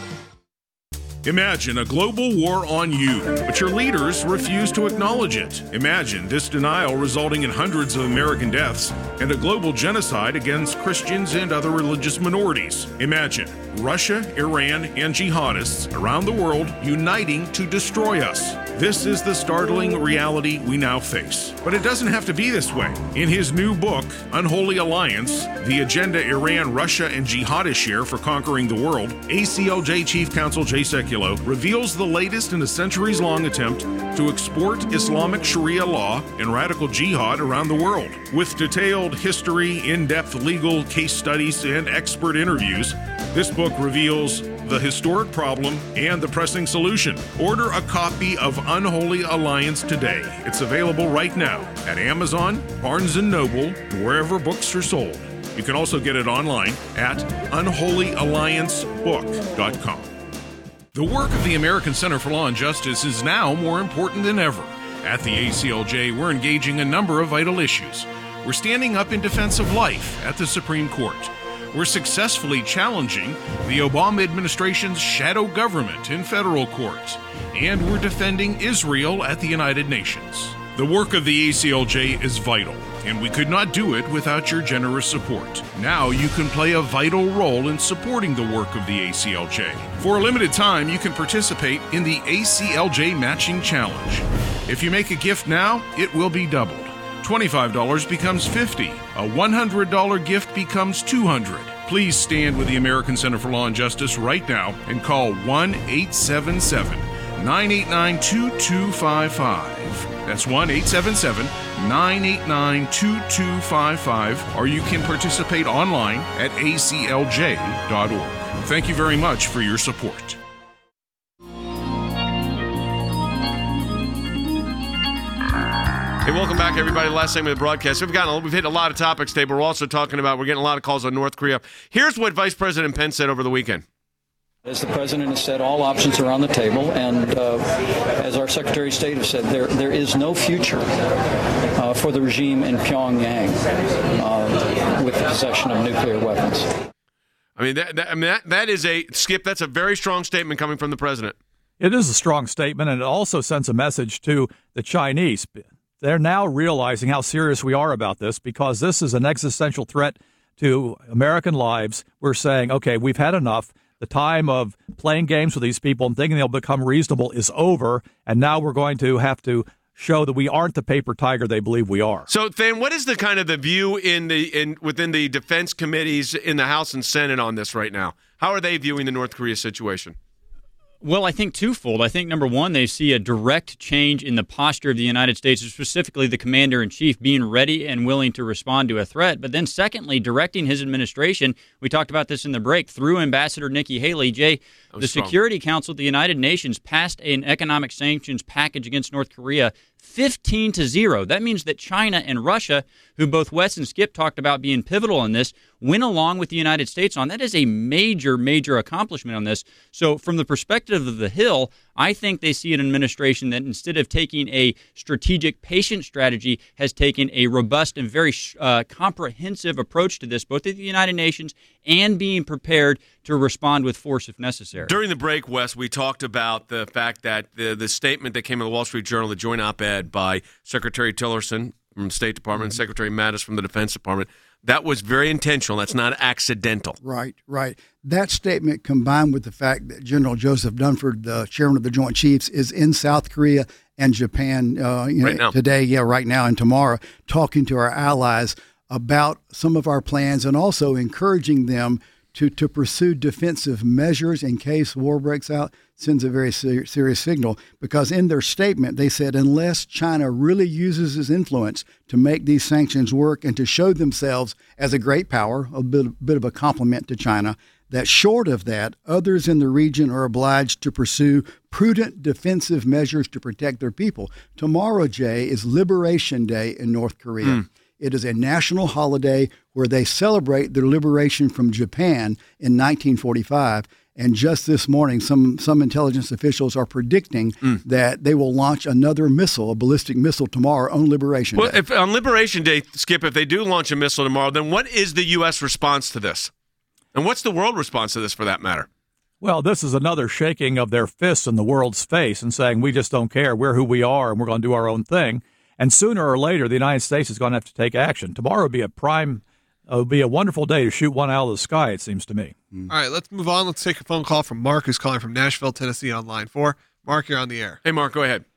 Imagine a global war on you, but your leaders refuse to acknowledge it. Imagine this denial resulting in hundreds of American deaths and a global genocide against Christians and other religious minorities. Imagine Russia, Iran, and jihadists around the world uniting to destroy us. This is the startling reality we now face. But it doesn't have to be this way. In his new book, Unholy Alliance, The Agenda Iran, Russia, and Jihadists Share for Conquering the World, A C L J Chief Counsel Jay Sekulow reveals the latest in a centuries-long attempt to export Islamic Sharia law and radical jihad around the world. With detailed history, in-depth legal case studies, and expert interviews, this book reveals the historic problem and the pressing solution. Order a copy of Unholy Alliance today. It's available right now at Amazon, Barnes and Noble, and wherever books are sold. You can also get it online at unholy alliance book dot com. The work of the American Center for Law and Justice is now more important than ever. At the A C L J, we're engaging a number of vital issues. We're standing up in defense of life at the Supreme Court. We're successfully challenging the Obama administration's shadow government in federal court. And we're defending Israel at the United Nations. The work of the A C L J is vital, and we could not do it without your generous support. Now you can play a vital role in supporting the work of the A C L J. For a limited time, you can participate in the A C L J Matching Challenge. If you make a gift now, it will be doubled. twenty-five dollars becomes fifty dollars. A one hundred dollars gift becomes two hundred dollars. Please stand with the American Center for Law and Justice right now and call one eight seven seven nine eight nine two two five five. That's one eight seven seven, nine eight nine, two two five five, or you can participate online at A C L J dot org. Thank you very much for your support. Hey, welcome back, everybody. Last segment of the broadcast. We've gotten, we've hit a lot of topics today, but we're also talking about, we're getting a lot of calls on North Korea. Here's what Vice President Pence said over the weekend. As the president has said, all options are on the table, and uh, as our Secretary of State has said, there there is no future uh, for the regime in Pyongyang uh, with the possession of nuclear weapons. I mean, that, that, I mean that, that is a, Skip, that's a very strong statement coming from the president. It is a strong statement, and it also sends a message to the Chinese. They're now realizing how serious we are about this, because this is an existential threat to American lives. We're saying, okay, we've had enough. The time of playing games with these people and thinking they'll become reasonable is over, and now we're going to have to show that we aren't the paper tiger they believe we are. So, Than, what is the kind of the view in the in within the defense committees in the House and Senate on this right now? How are they viewing the North Korea situation? Well, I think twofold. I think, number one, they see a direct change in the posture of the United States, specifically the commander-in-chief being ready and willing to respond to a threat. But then, secondly, directing his administration, we talked about this in the break, through Ambassador Nikki Haley. Jay, the strong. Security Council of the United Nations passed an economic sanctions package against North Korea fifteen to zero. That means that China and Russia, who both Wes and Skip talked about being pivotal in this, went along with the United States on. That is a major, major accomplishment on this. So from the perspective of the Hill, I think they see an administration that instead of taking a strategic, patient strategy, has taken a robust and very uh, comprehensive approach to this, both at the United Nations and being prepared to respond with force if necessary. During the break, Wes, we talked about the fact that the, the statement that came in the Wall Street Journal, the joint op-ed by Secretary Tillerson from the State Department, mm-hmm. and Secretary Mattis from the Defense Department, that was very intentional. That's not accidental. Right, right. That statement, combined with the fact that General Joseph Dunford, the chairman of the Joint Chiefs, is in South Korea and Japan uh, you right know, now. today, yeah, right now and tomorrow, talking to our allies about some of our plans and also encouraging them to, to pursue defensive measures in case war breaks out, sends a very ser- serious signal. Because in their statement, they said unless China really uses its influence to make these sanctions work and to show themselves as a great power, a bit, bit of a compliment to China, that short of that, others in the region are obliged to pursue prudent defensive measures to protect their people. Tomorrow, Jay, is Liberation Day in North Korea. Mm. It is a national holiday where they celebrate their liberation from Japan in nineteen forty-five. And just this morning, some, some intelligence officials are predicting mm. that they will launch another missile, a ballistic missile, tomorrow on Liberation well, Day. If, on Liberation Day, Skip, if they do launch a missile tomorrow, then what is the U S response to this? And what's the world response to this, for that matter? Well, this is another shaking of their fists in the world's face and saying, we just don't care. We're who we are, and we're going to do our own thing. And sooner or later, the United States is going to have to take action. Tomorrow will be a prime, uh, will be a wonderful day to shoot one out of the sky, it seems to me. Mm. All right, let's move on. Let's take a phone call from Mark, who's calling from Nashville, Tennessee, on line four. Mark, you're on the air. Hey, Mark, go ahead.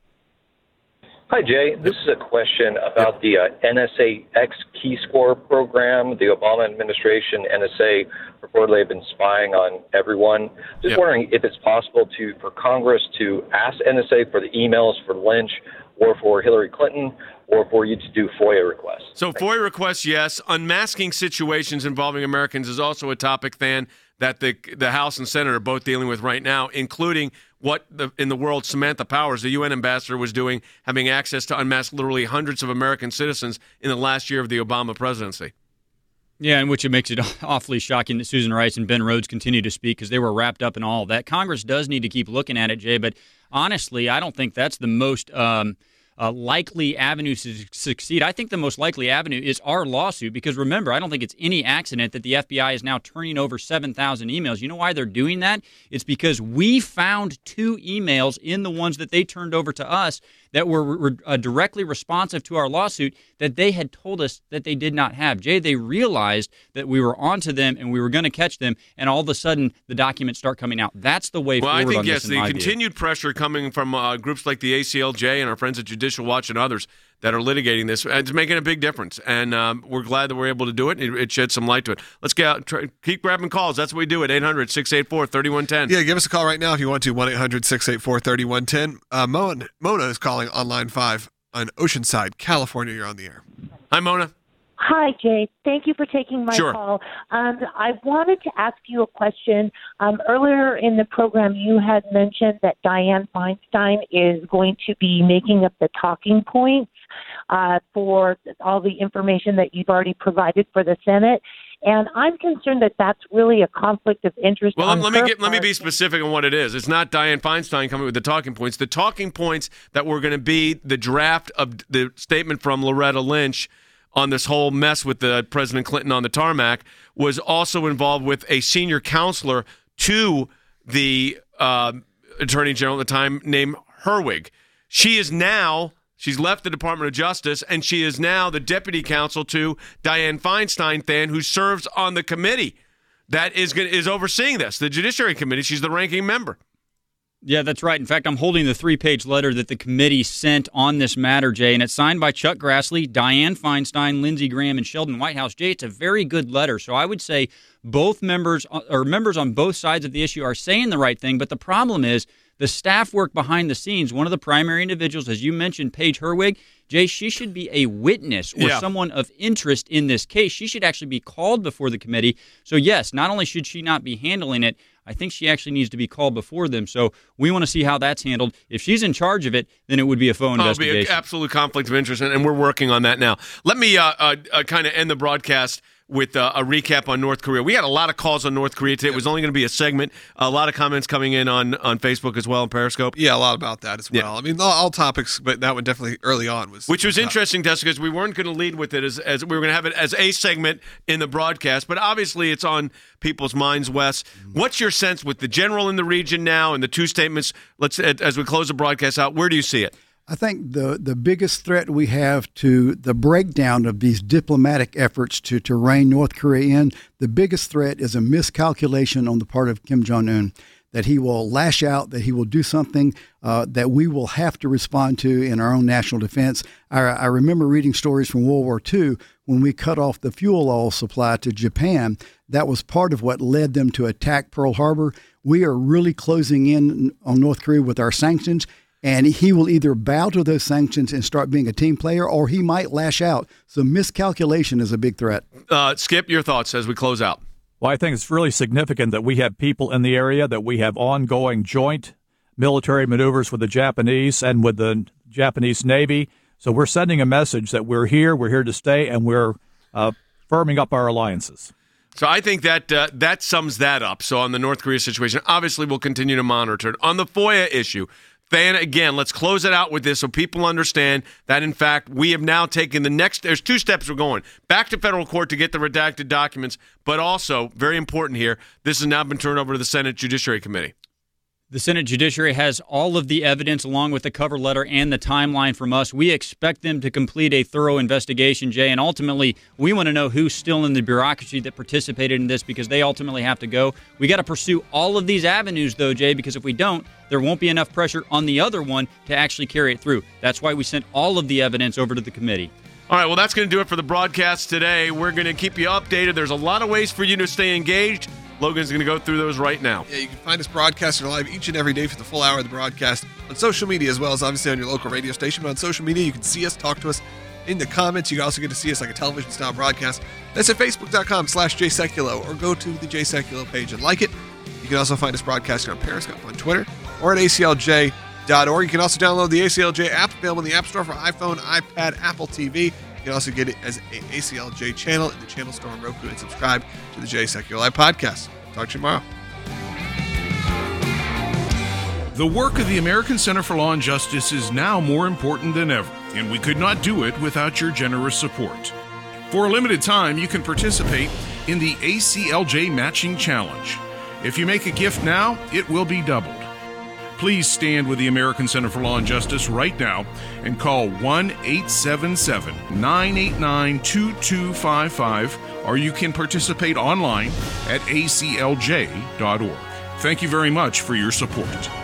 Hi, Jay. This is a question about the uh, N S A X Key Score program. The Obama administration, N S A, reportedly have been spying on everyone. Just yep. wondering if it's possible to for Congress to ask N S A for the emails for Lynch or for Hillary Clinton, or for you to do FOIA requests. So FOIA requests, yes. Unmasking situations involving Americans is also a topic, Than, that the the House and Senate are both dealing with right now, including what the, in the world Samantha Powers, the U N ambassador, was doing, having access to unmask literally hundreds of American citizens in the last year of the Obama presidency. Yeah, and which it makes it awfully shocking that Susan Rice and Ben Rhodes continue to speak because they were wrapped up in all of that. Congress does need to keep looking at it, Jay, but honestly, I don't think that's the most um, uh, likely avenue to succeed. I think the most likely avenue is our lawsuit because, remember, I don't think it's any accident that the F B I is now turning over seven thousand emails. You know why they're doing that? It's because we found two emails in the ones that they turned over to us that were, were uh, directly responsive to our lawsuit that they had told us that they did not have. Jay, they realized that we were onto them and we were going to catch them, and all of a sudden the documents start coming out. That's the way well, forward I think, on yes, this, in the continued view. pressure coming from uh, groups like the A C L J and our friends at Judicial Watch and others that are litigating this, it's making a big difference, and um, we're glad that we're able to do it. It, it sheds some light to it. Let's get out, try, keep grabbing calls. That's what we do at eight hundred, six eight four, three one one zero. Yeah, give us a call right now if you want to, one eight hundred, six eight four, three one one zero. Uh, Mona, Mona is calling on line five. on Oceanside, California. You're on the air. Hi, Mona. Hi, Jay. Thank you for taking my Sure. call. Um, I wanted to ask you a question. Um, earlier in the program, you had mentioned that Dianne Feinstein is going to be making up the talking points uh, for all the information that you've already provided for the Senate. And I'm concerned that that's really a conflict of interest. Well, on let me her get, let me part. be specific on what it is. It's not Dianne Feinstein coming with the talking points. The talking points that were going to be the draft of the statement from Loretta Lynch on this whole mess with the President Clinton on the tarmac was also involved with a senior counselor to the uh, Attorney General at the time named Herwig. She is now, she's left the Department of Justice, and she is now the deputy counsel to Dianne Feinstein, Than, who serves on the committee that is gonna, is overseeing this, the Judiciary Committee. She's the ranking member. Yeah, that's right. In fact, I'm holding the three-page letter that the committee sent on this matter, Jay, and it's signed by Chuck Grassley, Dianne Feinstein, Lindsey Graham, and Sheldon Whitehouse. Jay, it's a very good letter. So I would say both members or members on both sides of the issue are saying the right thing, but the problem is the staff work behind the scenes. One of the primary individuals, as you mentioned, Paige Herwig, Jay, she should be a witness or Yeah. someone of interest in this case. She should actually be called before the committee. So, yes, not only should she not be handling it, I think she actually needs to be called before them. So we want to see how that's handled. If she's in charge of it, then it would be a full Oh, it'll be investigation. an absolute conflict of interest, and, and we're working on that now. Let me uh, uh, uh, kind of end the broadcast with uh, a recap on North Korea. We had a lot of calls on North Korea today. It was only going to be a segment. A lot of comments coming in on, on Facebook as well and Periscope. Yeah, a lot about that as well. I mean, all, all topics, but that one definitely early on was. Which was interesting, Tessa, because we weren't going to lead with it as, as we were going to have it as a segment in the broadcast, but obviously it's on people's minds, Wes. What's your sense with the general in the region now and the two statements? Let's as we close the broadcast out, where do you see it? I think the, the biggest threat we have to the breakdown of these diplomatic efforts to, to rein North Korea in, the biggest threat is a miscalculation on the part of Kim Jong-un, that he will lash out, that he will do something uh, that we will have to respond to in our own national defense. I, I remember reading stories from World War Two when we cut off the fuel oil supply to Japan. That was part of what led them to attack Pearl Harbor. We are really closing in on North Korea with our sanctions. And he will either bow to those sanctions and start being a team player, or he might lash out. So miscalculation is a big threat. Uh, Skip, your thoughts as we close out. Well, I think it's really significant that we have people in the area, that we have ongoing joint military maneuvers with the Japanese and with the Japanese Navy. So we're sending a message that we're here, we're here to stay, and we're uh, firming up our alliances. So I think that uh, that sums that up. So on the North Korea situation, obviously we'll continue to monitor it. On the FOIA issue, Than, again, let's close it out with this so people understand that, in fact, we have now taken the next – there's two steps we're going. Back to federal court to get the redacted documents, but also, very important here, this has now been turned over to the Senate Judiciary Committee. The Senate Judiciary has all of the evidence along with the cover letter and the timeline from us. We expect them to complete a thorough investigation, Jay, and ultimately we want to know who's still in the bureaucracy that participated in this because they ultimately have to go. We got to pursue all of these avenues, though, Jay, because if we don't, there won't be enough pressure on the other one to actually carry it through. That's why we sent all of the evidence over to the committee. All right, well, that's going to do it for the broadcast today. We're going to keep you updated. There's a lot of ways for you to stay engaged. Logan's going to go through those right now. Yeah, you can find us broadcasting live each and every day for the full hour of the broadcast on social media, as well as obviously on your local radio station. But on social media, you can see us, talk to us in the comments. You can also get to see us like a television-style broadcast. That's at facebook.com slash jseculo, or go to the Jay Sekulow page and like it. You can also find us broadcasting on Periscope, on Twitter, or at A C L J dot org. You can also download the A C L J app, available in the App Store for iPhone, iPad, Apple T V. You can also get it as an A C L J channel in the channel store on Roku, and subscribe to the Jay Sekulow podcast. Talk to you tomorrow. The work of the American Center for Law and Justice is now more important than ever, and we could not do it without your generous support. For a limited time, you can participate in the A C L J Matching Challenge. If you make a gift now, it will be doubled. Please stand with the American Center for Law and Justice right now and call one eight seven seven, nine eight nine, two two five five, or you can participate online at A C L J dot org. Thank you very much for your support.